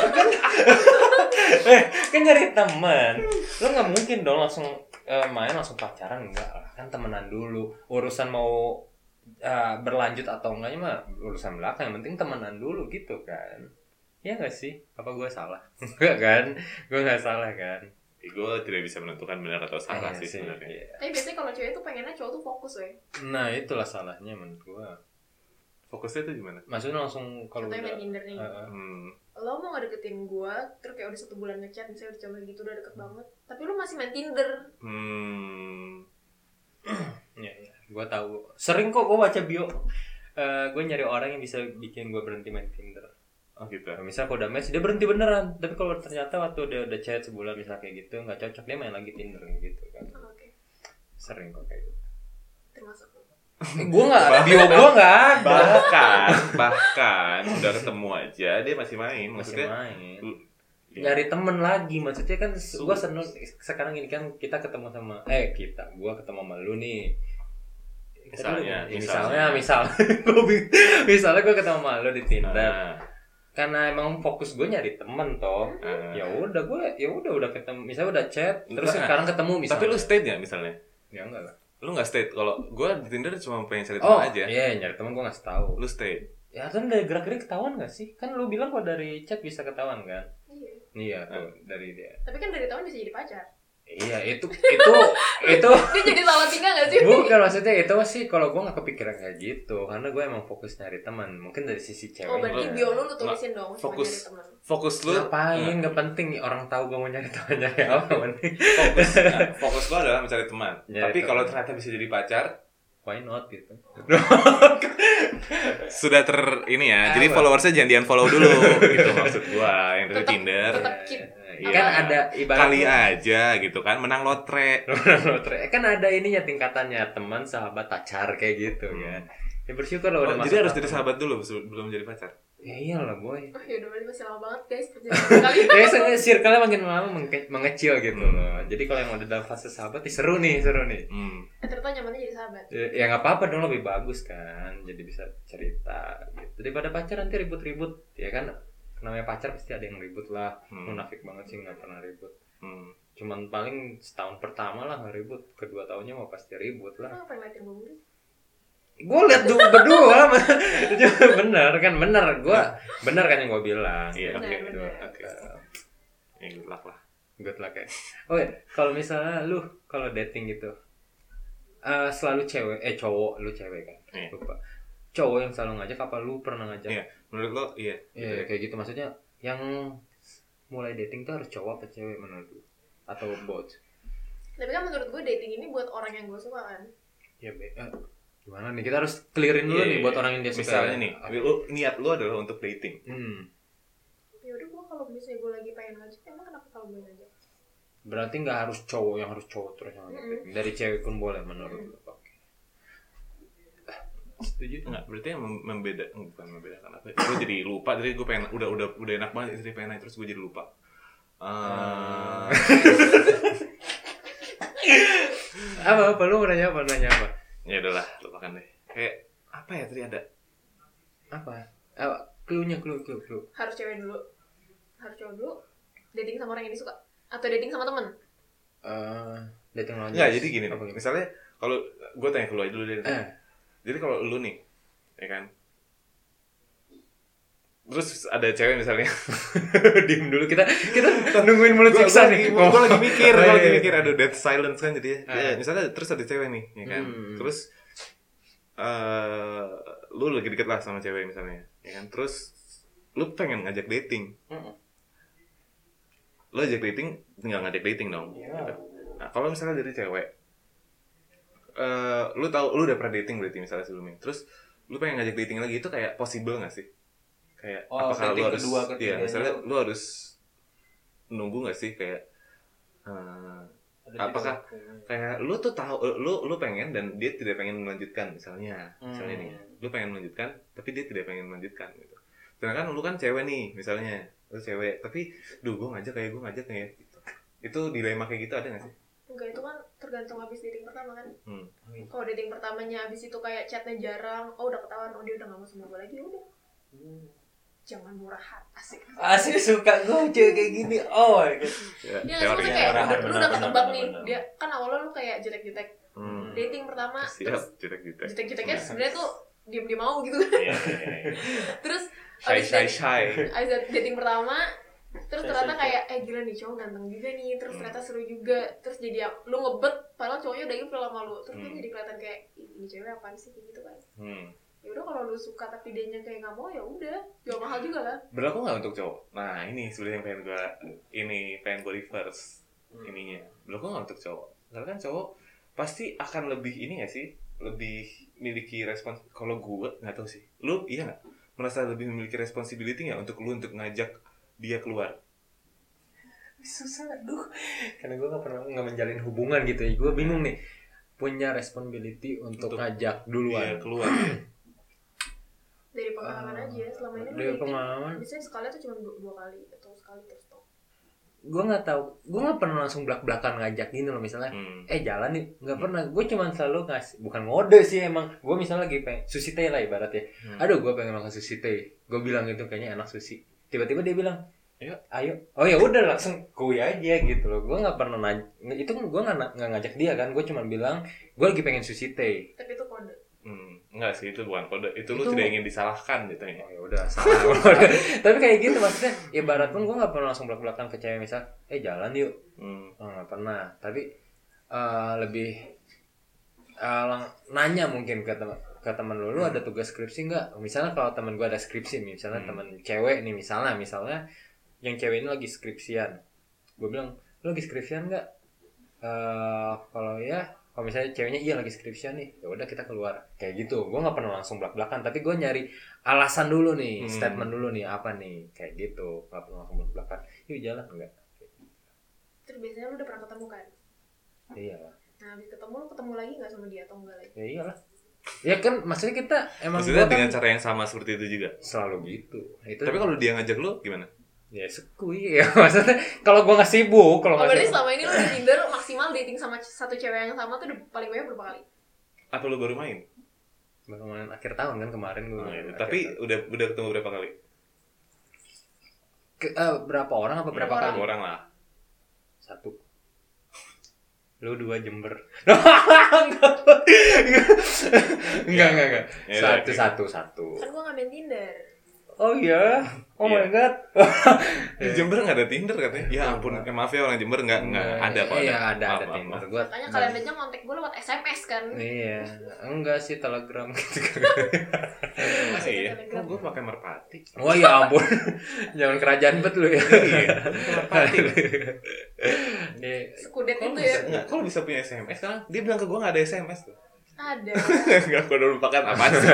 Speaker 2: eh kan nyari teman. Lu nggak mungkin dong langsung eh, main langsung pacaran, enggak lah. Kan temenan dulu. Urusan mau eh, berlanjut atau enggaknya mah urusan belakang. Yang penting temenan dulu gitu kan. Iya nggak sih? Apa gue salah? Enggak kan? Gue nggak salah kan?
Speaker 1: gue tidak bisa menentukan benar atau salah
Speaker 2: Eh,
Speaker 1: sih sebenarnya.
Speaker 2: iya.
Speaker 3: Tapi biasanya kalau cewek tuh pengennya cowok tuh fokus weh.
Speaker 2: Nah itulah salahnya menurut gue.
Speaker 1: Fokusnya itu gimana?
Speaker 2: Maksudnya langsung kalau
Speaker 3: Contohnya
Speaker 2: udah
Speaker 3: main Tinder nih.
Speaker 2: uh,
Speaker 1: Hmm.
Speaker 3: Lo mau ngedeketin gue, terus kayak udah satu bulan ngechat, misalnya udah coba gitu, udah deket banget. Tapi lo masih main Tinder.
Speaker 1: Hmm.
Speaker 2: ya, ya. Gue tahu. Sering kok gue baca bio. Uh, gue nyari orang yang bisa bikin gue berhenti main Tinder.
Speaker 1: Oh gitu.
Speaker 2: Nah, misal kalau udah match dia berhenti beneran. Tapi kalau ternyata waktu dia udah chat sebulan misal kayak gitu nggak cocok dia main lagi Tinder gitu kan.
Speaker 3: Oh, Oke,
Speaker 2: Sering kok kayak gitu.
Speaker 3: termasuk lo.
Speaker 2: Eh, gue nggak bio gue nggak ada.
Speaker 1: Bahkan, bahkan udah ketemu aja dia masih main.
Speaker 2: Masih
Speaker 1: Maksudnya
Speaker 2: main.
Speaker 1: lu-
Speaker 2: Nyari temen lagi maksudnya kan gue seneng sekarang ini kan kita ketemu sama eh kita gue ketemu sama lu nih.
Speaker 1: Misalnya,
Speaker 2: Ya,
Speaker 1: misalnya.
Speaker 2: misalnya, misal, Gua bing- misalnya gue ketemu sama lu di Tinder,
Speaker 1: Nah,
Speaker 2: karena emang fokus gue nyari temen toh,
Speaker 1: nah.
Speaker 2: ya udah gue, ya udah udah ketemu, misalnya udah chat, terus
Speaker 1: Enggak.
Speaker 2: sekarang ketemu misalnya.
Speaker 1: Tapi lu state nggak misalnya?
Speaker 2: ya enggak lah.
Speaker 1: Lu nggak state. Kalau gue di Tinder cuma pengen cari
Speaker 2: Oh,
Speaker 1: teman aja.
Speaker 2: iya nyari temen gue ngasih tahu.
Speaker 1: Lu state.
Speaker 2: Ya kan dari gerak-gerik ketahuan nggak sih? Kan lu bilang kalau dari chat bisa ketahuan kan?
Speaker 3: Iya.
Speaker 2: Iya tuh dari dia.
Speaker 3: Tapi kan dari tahun bisa jadi pacar.
Speaker 2: Iya itu itu itu
Speaker 3: Dia jadi salah tinggal gak sih?
Speaker 2: bukan maksudnya itu sih kalau gue nggak kepikiran kayak gitu karena gue emang fokus nyari teman mungkin dari sisi cewek.
Speaker 3: Oh berarti bio lu lu tulisin dong cuma
Speaker 1: Fokus.
Speaker 3: nyari teman.
Speaker 1: Fokus lu.
Speaker 2: Ngapain? Gak penting orang tahu gue mau nyari teman nyari apa penting.
Speaker 1: Fokus. Nah, fokus lu adalah mencari teman.
Speaker 2: Nyari
Speaker 1: Tapi
Speaker 2: teman.
Speaker 1: kalau ternyata bisa jadi pacar,
Speaker 2: Why not gitu?
Speaker 1: sudah ter ini ya. Jadi
Speaker 2: Apa?
Speaker 1: followersnya jangan di-unfollow dulu gitu maksud gua yang dari
Speaker 3: Tetap-
Speaker 1: Tinder.
Speaker 3: tetap keep.
Speaker 1: Iya.
Speaker 2: Kan ada ibarat
Speaker 1: Kali aja gitu kan menang lotre.
Speaker 2: kan ada ininya tingkatannya teman, sahabat, pacar kayak gitu
Speaker 1: Hmm.
Speaker 2: kan. Ya bersyukur lo
Speaker 1: Oh,
Speaker 2: udah masuk
Speaker 1: jadi harus
Speaker 2: tahap-
Speaker 1: jadi sahabat dulu sebelum jadi pacar.
Speaker 2: Ya iyalah boy.
Speaker 3: Oh ya udah berarti masih lama banget guys perjalanan kali.
Speaker 2: Ya soalnya circle-nya makin lama menge- mengecil gitu loh. Jadi kalau yang udah dalam fase sahabat, ya seru nih, seru nih.
Speaker 1: Hmm.
Speaker 3: Eh, ternyata nyamannya jadi sahabat.
Speaker 2: Ya ya nggak apa-apa dong, lebih bagus kan. Jadi bisa cerita gitu. Daripada pacar nanti ribut-ribut, ya kan. Namanya pacar pasti ada yang ribut lah.
Speaker 1: Hmm.
Speaker 2: Munafik banget sih nggak pernah ribut.
Speaker 1: Hmm.
Speaker 2: Cuman paling setahun pertama lah nggak ribut, kedua tahunnya mau pasti ribut lah.
Speaker 3: Kenapa pengen liatin gue mulu?
Speaker 2: Gue liat dulu berdua, bener kan, bener gue, bener kan yang gue bilang.
Speaker 1: Iya, oke,
Speaker 3: Benar, benar.
Speaker 1: oke. Ya good luck lah.
Speaker 2: Good luck ya. Oh ya, kalau misalnya lu kalau dating gitu, uh, selalu cewek, eh cowok, lu cewek kan?
Speaker 1: Iya.
Speaker 2: Lupa. Cowok yang selalu ngajak, apa lu pernah ngajak?
Speaker 1: Iya, menurut lo iya.
Speaker 2: Iya, kayak gitu maksudnya. Yang mulai dating tuh harus cowok apa cewek menurut lu? Atau both?
Speaker 3: Tapi kan menurut gue dating ini buat orang yang gue suka kan.
Speaker 2: Ya, be- uh, gimana nih? Kita harus clearin dulu
Speaker 1: Iya,
Speaker 2: nih
Speaker 1: iya,
Speaker 2: buat
Speaker 1: iya.
Speaker 2: orang yang dia suka.
Speaker 1: Misalnya nih, lu niat lu adalah untuk dating.
Speaker 2: Hmm.
Speaker 3: Ya udah gue kalau misalnya gue lagi pengen ngajak, emang kenapa kalau gue ngajak?
Speaker 2: Berarti nggak harus cowok yang harus cowok terus yang ngajak dating. Dari cewek pun boleh menurut lu. Oke. Setuju?
Speaker 1: Enggak, berarti yang mem- membeda bukan membedakan apa? Gue jadi lupa, jadi gue pengen udah udah udah enak banget, jadi pengen nanya, terus gue jadi lupa. Uh,
Speaker 2: apa apa lu mau nanya apa nanya apa
Speaker 1: ya udahlah, lupakan deh. Kayak apa ya tadi ada?
Speaker 2: apa apa clue-nya clue clue clue
Speaker 3: Harus cewek dulu. Harus cowok dulu. Dating sama orang yang disuka. Atau dating sama temen.
Speaker 2: uh, dating lawan
Speaker 1: Enggak,
Speaker 2: jenis.
Speaker 1: jadi gini.
Speaker 2: Apa gitu?
Speaker 1: Misalnya kalau gue tanya ke lu aja dulu deh.
Speaker 2: Eh.
Speaker 1: Jadi kalau lu nih, ya kan? Terus ada cewek misalnya.
Speaker 2: Diem dulu, kita kita nungguin mulut
Speaker 1: Gue
Speaker 2: siksa
Speaker 1: lagi,
Speaker 2: nih.
Speaker 1: gua lagi mikir,
Speaker 2: Oh,
Speaker 1: gue
Speaker 2: iya,
Speaker 1: lagi
Speaker 2: iya.
Speaker 1: mikir, ada dead silence kan jadi.
Speaker 2: Ah.
Speaker 1: Ya, misalnya terus ada cewek nih, ya kan?
Speaker 2: Hmm.
Speaker 1: Terus eh lu lagi deket lah sama cewek misalnya, ya kan? Terus lu pengen ngajak dating.
Speaker 2: Mm-mm.
Speaker 1: Lu ajak dating, tinggal ngajak dating dong.
Speaker 2: Iya.
Speaker 1: Gitu. Nah, kalau misalnya dari cewek, eh lu tahu lu udah pernah dating berarti misalnya sebelumnya. Terus lu pengen ngajak dating lagi, itu kayak possible nggak sih? Kayak
Speaker 2: Oh,
Speaker 1: apakah lu
Speaker 2: dating
Speaker 1: harus
Speaker 2: kedua,
Speaker 1: iya,
Speaker 2: ketiganya.
Speaker 1: misalnya lu harus nunggu nggak sih kayak eh, apakah kayak lu tuh tahu lu lu pengen dan dia tidak pengen melanjutkan misalnya misalnya
Speaker 2: Hmm.
Speaker 1: nih lu pengen melanjutkan tapi dia tidak pengen melanjutkan gitu. Sedangkan lu kan cewek nih misalnya lu cewek tapi duh gue ngajak kayak gue ngajak kayak gitu. Itu dilema kayak gitu ada nggak sih?
Speaker 3: Enggak, itu kan tergantung habis dating pertama kan.
Speaker 1: Hmm.
Speaker 3: Kalau dating pertamanya habis itu kayak chatnya jarang, oh udah ketahuan, oh dia udah gak mau sama gue lagi, udah. Jangan murahan, asik.
Speaker 2: Asik, suka gue cewek kayak gini. Oh my god.
Speaker 1: Ya,
Speaker 3: Dia nggak sih
Speaker 1: teori
Speaker 3: maksudnya
Speaker 1: ya.
Speaker 3: kayak
Speaker 2: Murahan,
Speaker 3: lu, lu
Speaker 2: benar,
Speaker 3: udah
Speaker 2: benar,
Speaker 3: ketebak
Speaker 2: benar,
Speaker 3: nih,
Speaker 2: benar.
Speaker 3: dia kan awalnya lu kayak jutek-jutek.
Speaker 1: Hmm.
Speaker 3: Dating pertama,
Speaker 1: Siap,
Speaker 3: terus
Speaker 1: jutek-jutek.
Speaker 3: jutek-juteknya sebenarnya tuh diem-diem mau gitu.
Speaker 1: Iya.
Speaker 3: Terus
Speaker 1: Shy
Speaker 3: abis
Speaker 1: shy
Speaker 3: dating-
Speaker 1: shy.
Speaker 3: abis dating pertama, terus
Speaker 2: Shy,
Speaker 3: ternyata
Speaker 2: shy,
Speaker 3: kayak eh gila nih cowok ganteng juga nih, terus
Speaker 1: Hmm.
Speaker 3: ternyata seru juga, terus jadi yang lu ngebet padahal cowoknya udah ilfil sama lu, terus kan
Speaker 1: Hmm.
Speaker 3: jadi kelihatan kayak "Ih, ini cewek apaan sih," kayak gitu kan.
Speaker 1: Hmm.
Speaker 3: Ya udah kalau lu suka tapi dianya kayak nggak mau, ya udah jual mahal juga lah.
Speaker 1: Berlaku nggak untuk cowok? Nah ini sebenarnya yang pengen gue ini pengen gue reverse
Speaker 2: Hmm.
Speaker 1: ininya. Berlaku nggak untuk cowok? Karena kan cowok pasti akan lebih ini nggak sih? Lebih memiliki respons. Kalau gue nggak tahu sih. Lu iya nggak? Merasa lebih memiliki responsibility nggak untuk lu untuk ngajak dia keluar?
Speaker 2: Susah, aduh. Karena gue gak pernah nggak menjalin hubungan gitu ya. Gue bingung nih. Punya responsibility untuk,
Speaker 1: Untuk
Speaker 2: ngajak
Speaker 1: Dia
Speaker 2: duluan.
Speaker 1: keluar. Ya.
Speaker 3: Dari pengalaman
Speaker 2: Ah,
Speaker 3: aja, selama ini lu
Speaker 2: dari
Speaker 3: dating,
Speaker 2: pengalaman.
Speaker 3: biasanya sekali tuh cuma dua, dua kali atau sekali terus stop.
Speaker 2: Gue nggak tahu. Gue nggak pernah langsung belak-belakan ngajak gini loh misalnya.
Speaker 1: Hmm.
Speaker 2: Eh jalan nih, nggak pernah. Gue cuma selalu ngasih, bukan ngode sih emang. Gue misalnya lagi pengen sushi teh lah ibaratnya.
Speaker 1: Hmm.
Speaker 2: Aduh, gue pengen makan sushi teh. Gue bilang gitu kayaknya enak sushi. Tiba-tiba dia bilang,
Speaker 1: Ayo.
Speaker 2: ayo. Oh ya udah langsung kui aja gitu loh. Gue nggak pernah nanya. Itu gue nggak nggak ngajak dia kan. Gue cuma bilang, gue lagi pengen sushi teh.
Speaker 3: Tapi itu kode.
Speaker 1: Hmm. Enggak sih itu bukan kode. Itu, lu
Speaker 2: Itu-
Speaker 1: tidak ingin disalahkan gitu ya.
Speaker 2: Oh ya udah salah. Tapi kayak gitu maksudnya. Ibarat pun gue nggak pernah langsung belak-belakan ke cewek misal, eh jalan yuk.
Speaker 1: Hmm.
Speaker 2: Oh, nggak pernah. Tapi eh, lebih eh, lang- nanya mungkin ke teman ke teman lu, lu ada tugas skripsi nggak? Misalnya kalau teman gue ada skripsi, misalnya
Speaker 1: Hmm.
Speaker 2: teman cewek nih misalnya, misalnya yang cewek ini lagi skripsian, gue bilang lu lagi skripsian nggak? Eh kalau ya, kalau misalnya ceweknya iya lagi skripsian nih, ya udah kita keluar kayak gitu. Gue nggak pernah langsung belak-belakan, tapi gue nyari alasan dulu nih,
Speaker 1: Hmm.
Speaker 2: statement dulu nih apa nih, kayak gitu. Nggak pernah langsung belak-belakan. Yuk jalan enggak?
Speaker 3: Terus biasanya lu udah pernah ketemu kan?
Speaker 2: Ya iyalah,
Speaker 3: Nah habis ketemu lu ketemu lagi nggak sama dia atau enggak lagi?
Speaker 2: ya iyalah. Ya kan maksudnya kita emang
Speaker 1: Maksudnya
Speaker 2: gua
Speaker 1: dengan
Speaker 2: kan
Speaker 1: cara yang sama seperti itu juga.
Speaker 2: selalu gitu. Itu
Speaker 1: Tapi kalau dia ngajak lu gimana?
Speaker 2: ya sekui ya maksudnya kalau gua nggak sibuk, kalau
Speaker 3: Oh,
Speaker 2: nggak
Speaker 3: berarti
Speaker 2: sibuk.
Speaker 3: selama ini lu di Tinder maksimal dating sama satu cewek yang sama tuh udah paling banyak berapa kali?
Speaker 1: Apa lu baru main?
Speaker 2: Baru main akhir tahun kan kemarin gua.
Speaker 1: Oh, iya.
Speaker 2: main
Speaker 1: Tapi
Speaker 2: akhir tahun.
Speaker 1: udah udah ketemu berapa kali?
Speaker 2: Ke, eh, berapa orang apa berapa
Speaker 3: Berapa
Speaker 2: kali?
Speaker 1: Dua orang lah.
Speaker 2: Satu. Lu dua Jember. enggak, enggak, enggak.
Speaker 1: Ya,
Speaker 2: Satu,
Speaker 1: ya.
Speaker 2: satu, satu.
Speaker 3: Kan gua nggak main Tinder.
Speaker 2: Oh iya. Oh
Speaker 1: Iya.
Speaker 2: my god.
Speaker 1: Di Jember nggak ada Tinder katanya. Ya ampun, eh, maaf ya orang Jember nggak nggak ada kok.
Speaker 2: Iya, ada
Speaker 1: Maaf,
Speaker 2: ada
Speaker 1: maaf,
Speaker 2: Tinder.
Speaker 1: maaf.
Speaker 2: Gua
Speaker 3: Makanya kalian aja ngontek gue lewat S M S kan.
Speaker 2: Iya, enggak sih Telegram gitu.
Speaker 1: Masih iya. Kok gue pakai merpati?
Speaker 2: Wah ya ampun. Jangan kerajaan bet lu ya.
Speaker 1: Iya, merpati.
Speaker 2: Iya.
Speaker 3: Sekudet
Speaker 1: Kalau
Speaker 3: itu
Speaker 1: bisa,
Speaker 3: ya.
Speaker 1: enggak, kalau bisa punya S M S sekarang dia bilang ke gue nggak ada S M S tuh.
Speaker 3: Ada.
Speaker 1: Enggak, gue udah lupakan apa sih.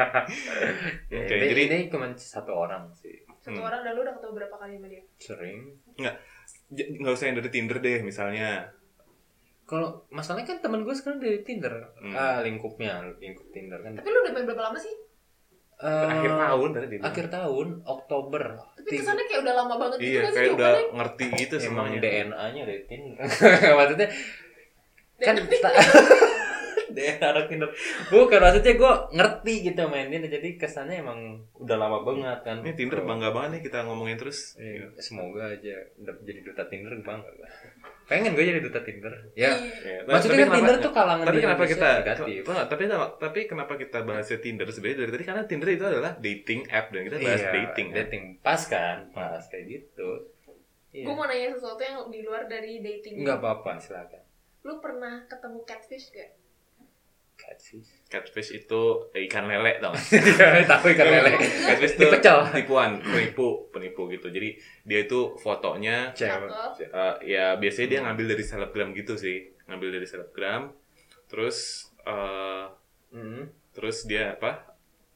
Speaker 2: Ya,
Speaker 1: Oke,
Speaker 2: ini,
Speaker 1: jadi-
Speaker 2: ini cuma satu orang sih.
Speaker 3: Satu
Speaker 1: Hmm.
Speaker 3: orang dan lu udah ketemu berapa kali sama dia?
Speaker 2: Sering.
Speaker 1: Nggak, j- nggak usah yang dari Tinder deh misalnya.
Speaker 2: Kalau masalahnya kan temen gue sekarang dari Tinder.
Speaker 1: Hmm.
Speaker 2: Ah, lingkupnya, lingkup Tinder kan.
Speaker 3: Tapi lu udah main berapa lama sih?
Speaker 2: Eh,
Speaker 1: Akhir tahun tadi dia bilang.
Speaker 2: Akhir tahun, Oktober.
Speaker 3: Tapi
Speaker 2: Tiga-
Speaker 3: kesannya kayak udah lama banget gitu
Speaker 1: Iya,
Speaker 3: kan sih
Speaker 1: kayak udah
Speaker 3: jawabannya?
Speaker 1: ngerti gitu
Speaker 2: Emang
Speaker 1: semuanya.
Speaker 2: D N A-nya dari Tinder. Maksudnya kan
Speaker 3: D N A.
Speaker 2: ta- D N A anak Tinder. Bukan maksudnya gue ngerti gitu main Tinder. Jadi kesannya emang udah lama banget kan.
Speaker 1: Ini Tinder
Speaker 2: Bro.
Speaker 1: bangga banget nih kita ngomongin terus.
Speaker 2: Iya, semoga aja udah jadi duta Tinder bangga gue. Pengen gue jadi duta Tinder. Ya.
Speaker 1: Ya,
Speaker 2: Maksudnya kan
Speaker 1: kenapa-
Speaker 2: Tinder tuh kalangan
Speaker 1: tapi
Speaker 2: di
Speaker 1: kenapa
Speaker 2: Indonesia
Speaker 1: kita
Speaker 2: negatif.
Speaker 1: kenapa- tapi tapi kenapa kita bahasnya Tinder sebenarnya dari tadi karena Tinder itu adalah dating app dan kita bahas
Speaker 2: Iya,
Speaker 1: dating kan?
Speaker 2: dating pas kan, pas kayak gitu. Iya.
Speaker 3: Gue mau nanya sesuatu yang di luar dari dating.
Speaker 2: Enggak apa-apa, silakan.
Speaker 3: Lu pernah ketemu catfish gak?
Speaker 2: Catfish.
Speaker 1: Catfish itu ikan lele tau gak?
Speaker 2: Tahu ikan lele.
Speaker 1: Catfish itu
Speaker 2: Dipecel.
Speaker 1: tipuan, penipu, penipu gitu. Jadi dia itu fotonya
Speaker 2: Cewek.
Speaker 3: Cakep.
Speaker 1: uh, ya biasanya dia ngambil dari selebgram gitu sih, ngambil dari selebgram. Terus uh,
Speaker 2: Hmm.
Speaker 1: terus dia apa?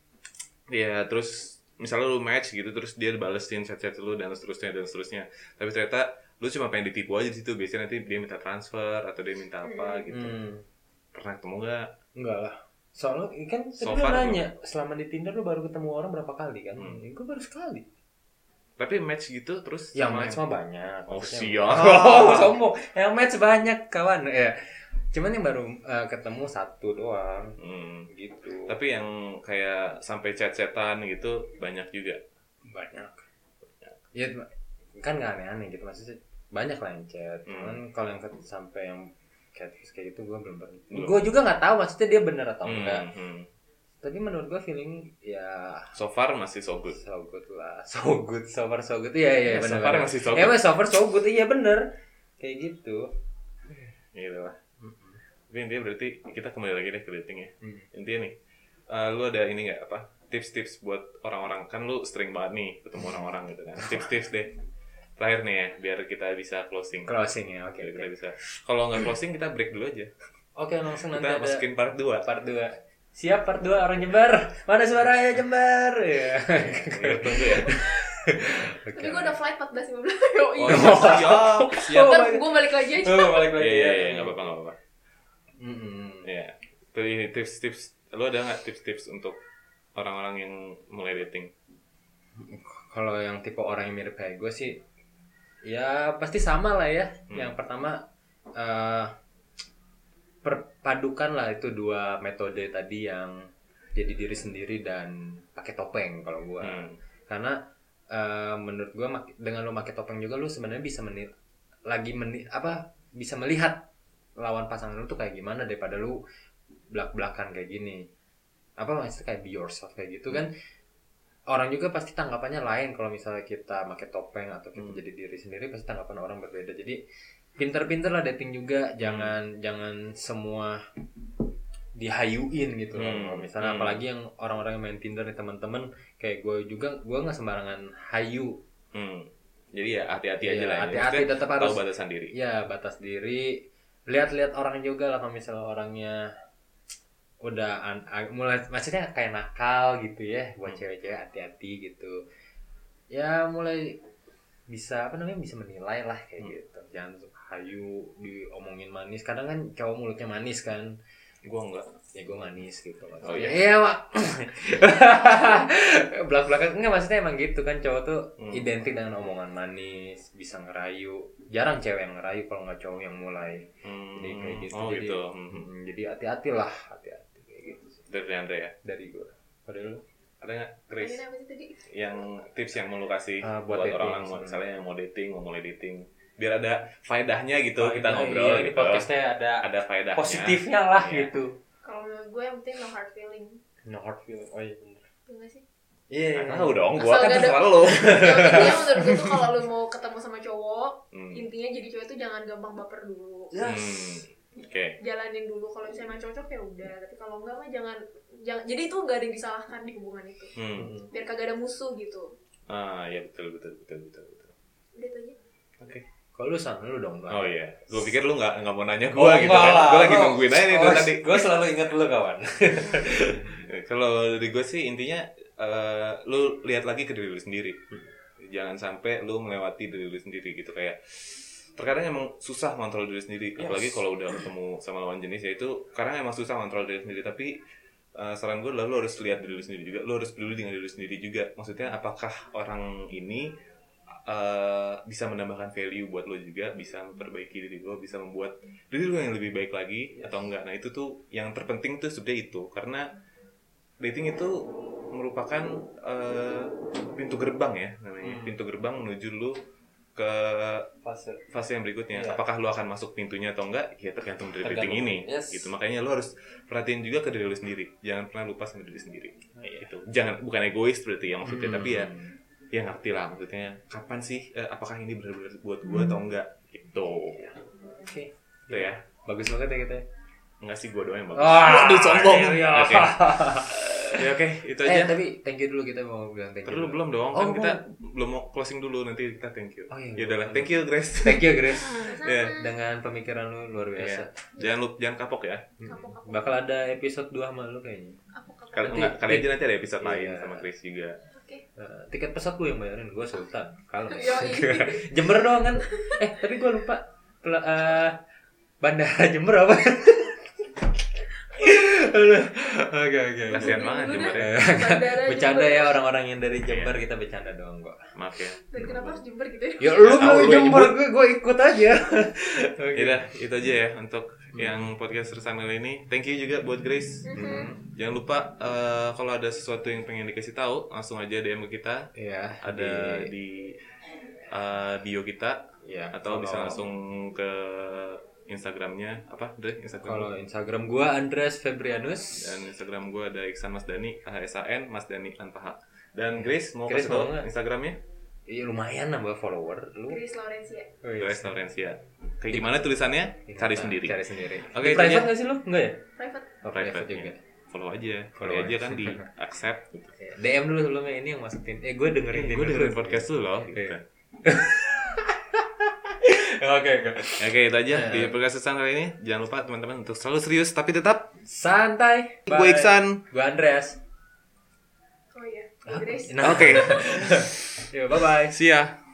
Speaker 1: Ya terus misalnya lu match gitu terus dia balesin chat-chat lu dan seterusnya dan seterusnya. Tapi ternyata lu cuma pengen ditipu aja di situ. Biasanya nanti dia minta transfer atau dia minta apa gitu.
Speaker 2: Hmm.
Speaker 1: Pernah ketemu gak?
Speaker 2: Enggak lah. Soalnya kan
Speaker 1: So
Speaker 2: tadi lu
Speaker 1: far
Speaker 2: nanya, selama di Tinder lu baru ketemu orang berapa kali kan?
Speaker 1: Hmm.
Speaker 2: Ya, gue baru sekali.
Speaker 1: Tapi match gitu terus
Speaker 2: Yang
Speaker 1: sama
Speaker 2: match mah banyak.
Speaker 1: Oh,
Speaker 2: Maksudnya-
Speaker 1: siap.
Speaker 2: Oh, sombong. Yang match banyak kawan. Ya. Cuman yang baru eh, ketemu satu doang
Speaker 1: Hmm.
Speaker 2: gitu.
Speaker 1: Tapi yang kayak sampai chat-chatan gitu banyak juga.
Speaker 2: Banyak. Ya kan nggak aneh-aneh gitu maksudnya banyak lah yang chat.
Speaker 1: Hmm.
Speaker 2: Cuman kalau yang ket- sampai yang catfish kayak gitu gue belum pernah.
Speaker 1: Belum.
Speaker 2: Gue juga nggak tahu maksudnya dia bener atau
Speaker 1: Hmm,
Speaker 2: enggak.
Speaker 1: hmm.
Speaker 2: Tapi menurut gue feeling ya
Speaker 1: So far masih so good.
Speaker 2: so good lah, so good, so far so good. Iya iya
Speaker 1: Ya,
Speaker 2: benar.
Speaker 1: so far masih so
Speaker 2: Ya
Speaker 1: good.
Speaker 2: mas, so far so good iya bener. Kayak gitu.
Speaker 1: Gitu lah. Tapi intinya berarti kita kembali lagi deh ke dating ya.
Speaker 2: Hmm.
Speaker 1: Intinya nih, uh, lu ada ini nggak apa tips-tips buat orang-orang, kan lu sering banget nih ketemu orang-orang gitu kan. Tips-tips deh. Terakhir nih ya, biar kita bisa closing.
Speaker 2: Closing ya, oke.
Speaker 1: Biar kita
Speaker 2: oke.
Speaker 1: bisa. Kalau nggak closing kita break dulu aja.
Speaker 2: Oke langsung nanti
Speaker 1: Kita
Speaker 2: ada
Speaker 1: masukin part dua.
Speaker 2: part dua. Siap part dua orang Jember. Mana suaranya Jember? Ya.
Speaker 1: Kita tunggu ya.
Speaker 3: Tapi gue udah flight empat belas lima belas. Yo,
Speaker 1: Oh,
Speaker 3: iya.
Speaker 1: siap, siap.
Speaker 2: Oh,
Speaker 3: Ntar
Speaker 2: my God.
Speaker 3: gue balik lagi aja.
Speaker 2: Oh, balik lagi.
Speaker 1: Iya, iya, iya, nggak apa-apa, nggak apa-apa.
Speaker 2: Mm-mm.
Speaker 1: Iya. Tuh ini tips-tips. Lu ada nggak tips-tips untuk orang-orang yang mulai dating?
Speaker 2: Kalau yang tipe orang yang mirip kayak gue sih, ya pasti sama lah ya.
Speaker 1: Hmm.
Speaker 2: Yang pertama eh perpadukan lah itu dua metode tadi yang jadi diri sendiri dan pakai topeng kalau gue.
Speaker 1: Hmm.
Speaker 2: Karena eh, menurut gue mak- dengan lo pakai topeng juga lo sebenarnya bisa meni lagi meni apa bisa melihat lawan pasangan lo tuh kayak gimana daripada lo belak-belakan kayak gini. Apa maksudnya kayak be yourself kayak gitu kan. Orang juga pasti tanggapannya lain kalau misalnya kita pakai topeng atau kita
Speaker 1: Hmm.
Speaker 2: jadi diri sendiri, pasti tanggapan orang berbeda. Jadi pinter-pinter lah dating juga, jangan jangan semua dihayuin gitu loh.
Speaker 1: Hmm.
Speaker 2: Kalau misalnya
Speaker 1: Hmm.
Speaker 2: apalagi yang orang-orang yang main Tinder nih teman-teman kayak gue juga, gue nggak sembarangan hayu.
Speaker 1: Hmm. Jadi ya hati-hati
Speaker 2: Iya,
Speaker 1: aja lah. ya.
Speaker 2: hati-hati,
Speaker 1: Maksudnya
Speaker 2: tetap
Speaker 1: tahu
Speaker 2: harus-
Speaker 1: batasan diri.
Speaker 2: Ya batas diri, lihat-lihat orang juga lah kalau misalnya orangnya udah an- ag- mulai maksudnya kayak nakal gitu ya, buat
Speaker 1: Hmm.
Speaker 2: cewek-cewek hati-hati gitu. Ya mulai bisa apa namanya bisa menilai lah kayak
Speaker 1: Hmm.
Speaker 2: gitu. Jangan hayu diomongin manis. Kadang kan cowok mulutnya manis kan.
Speaker 1: Gue enggak.
Speaker 2: Ya gue manis gitu.
Speaker 1: Oh iya.
Speaker 2: Iya mak. Belak-belakan enggak, maksudnya emang gitu kan, cowok tuh hmm. identik dengan omongan manis, bisa ngerayu. Jarang cewek yang ngerayu kalau nggak cowok yang mulai. Hmm. Jadi kayak gitu.
Speaker 1: Oh
Speaker 2: jadi,
Speaker 1: gitu.
Speaker 2: Hmm, jadi hati-hati lah, hati-hati kayak gitu.
Speaker 1: Dari Andre ya?
Speaker 2: Dari gue. Pada lu?
Speaker 1: Ada nggak, Grace? Yang tips yang mau lu kasih uh, buat, buat orang yang misalnya yang mau dating, mau mulai dating, biar ada faedahnya gitu, oh, kita ngobrol
Speaker 2: iya,
Speaker 1: gitu.
Speaker 2: Podcastnya ada
Speaker 1: ada faedahnya,
Speaker 2: positifnya lah iya. gitu.
Speaker 3: Kalau menurut gue yang penting no hard feeling.
Speaker 2: No hard feeling, oh iya benar.
Speaker 3: Enggak sih?
Speaker 1: Iya. Yeah. Tahu dong, gue kan terserah lo.
Speaker 3: Intinya menurut gue tuh kalau lu mau ketemu sama cowok, hmm. intinya jadi cowok itu jangan gampang baper dulu.
Speaker 1: Yes. Hmm. Oke. Okay.
Speaker 3: Jalanin dulu, kalau misalnya cocok ya udah. Tapi kalau enggak mah jangan, jangan. Jadi itu nggak ada yang disalahkan di hubungan itu. Hmm. Biar kagak ada musuh gitu.
Speaker 1: Ah ya betul betul betul betul betul.
Speaker 3: Udah itu aja.
Speaker 1: Oke. Okay.
Speaker 2: Kalau lu sama lu dong, Bang.
Speaker 1: Oh iya. Gue pikir lu enggak enggak mau nanya gue
Speaker 2: oh,
Speaker 1: gitu kan. Gue lagi nungguin aja nih
Speaker 2: oh,
Speaker 1: tadi.
Speaker 2: Gue selalu ingat lu, kawan.
Speaker 1: Kalau dari gue sih intinya uh, lu lihat lagi ke diri lu sendiri. Jangan sampai lu melewati diri lu sendiri gitu, kayak terkadang emang susah kontrol diri sendiri, yes. Apalagi kalau udah ketemu sama lawan jenis, ya itu karena emang susah kontrol diri sendiri. Tapi uh, saran gue adalah lu harus lihat diri lu sendiri juga, lu harus peduli dengan diri lu sendiri juga. Maksudnya apakah orang ini Uh, bisa menambahkan value buat lo juga, bisa memperbaiki diri lo, bisa membuat diri lo yang lebih baik lagi, yes. Atau enggak. Nah itu tuh yang terpenting tuh sebenarnya itu, karena dating itu merupakan uh, pintu gerbang ya namanya, hmm. pintu gerbang menuju lo ke fase fase yang berikutnya. Yeah. Apakah lo akan masuk pintunya atau enggak, ya tergantung dari tergantung. dating ini, yes. Gitu. Makanya lo harus perhatiin juga ke diri lo sendiri, jangan pernah lupa sama diri sendiri. Oh, yeah. Gitu. Jangan, bukan egois berarti ya maksudnya, hmm. tapi ya ya ngerti lah maksudnya kapan sih eh, apakah ini benar-benar buat gue atau enggak gitu. Oke.
Speaker 2: Okay.
Speaker 1: Itu ya.
Speaker 2: Bagus banget ya kita.
Speaker 1: Enggak sih, gue doang yang bagus.
Speaker 2: Ah,
Speaker 1: Waduh sombong.
Speaker 2: Iya.
Speaker 1: Oke. Okay. Ya oke, okay, itu aja.
Speaker 2: Eh, tapi thank you dulu, kita mau bilang thank you.
Speaker 1: Terus belum dong,
Speaker 2: oh,
Speaker 1: kan
Speaker 2: mau.
Speaker 1: kita belum mau closing dulu, nanti kita thank you.
Speaker 2: Oh, iya,
Speaker 1: ya udahlah, thank you Grace.
Speaker 2: Thank you Grace.
Speaker 1: Yeah.
Speaker 2: Dengan pemikiran lu luar biasa.
Speaker 1: Yeah. Jangan lu jangan kapok ya.
Speaker 3: Kapok, kapok.
Speaker 2: Bakal ada episode dua sama lu kayaknya.
Speaker 1: Kali enggak, kali aja nanti ada episode iya. lain sama Grace juga.
Speaker 2: Uh, tiket pesawat gue yang bayarin, gue Sultan. Kalau Jember doang kan. Eh tapi gue lupa Pel- uh, bandara Jember apa? Oke oke.
Speaker 1: Kasian banget Jember ya.
Speaker 2: Bercanda ya orang-orang yang dari Jember, kita bercanda doang kok.
Speaker 1: Maaf ya.
Speaker 3: Dan kenapa harus Jember gitu ya?
Speaker 2: Ya lu mau Jember, gue gue ikut aja.
Speaker 1: Okay. Yaudah, itu aja ya untuk yang podcast Tersamil ini. Thank you juga buat Grace. Mm-hmm. Jangan lupa uh, kalau ada sesuatu yang pengen dikasih tahu, langsung aja D M ke kita.
Speaker 2: Iya.
Speaker 1: Ada di, di uh, bio kita.
Speaker 2: Ya,
Speaker 1: atau bisa langsung ke Instagramnya apa? Dre, Instagram.
Speaker 2: Kalau Instagram gue Andres Febrianus
Speaker 1: dan Instagram gue ada Iksan Mas Dani, K H S A N Mas Dani tanpa H. Dan Grace mau kasih tahu Instagramnya?
Speaker 2: Iya lumayan nambah follower lu.
Speaker 3: Grace Laurencia.
Speaker 2: Oh, iya.
Speaker 1: Grace Laurencia. Kayak gimana tulisannya? Cari
Speaker 2: nah,
Speaker 1: sendiri.
Speaker 2: Cari sendiri.
Speaker 1: Oke, okay,
Speaker 2: private nggak sih lu? Enggak ya?
Speaker 3: Private.
Speaker 1: Oh, private, private juga. Ya. Follow aja. Follow aja kan di accept.
Speaker 2: D M dulu sebelumnya, ini yang masukin. Eh gue dengerin.
Speaker 1: Eh, gue dengerin podcast lu loh. Gitu.
Speaker 2: Oke oke.
Speaker 1: Oke itu aja di podcast Iksan kali ini. Jangan lupa teman-teman untuk selalu serius tapi tetap
Speaker 2: santai.
Speaker 1: Gue Iksan.
Speaker 2: Gue Andreas.
Speaker 3: Oh iya. Grace.
Speaker 1: Oke.
Speaker 2: Yo bye bye.
Speaker 1: See ya.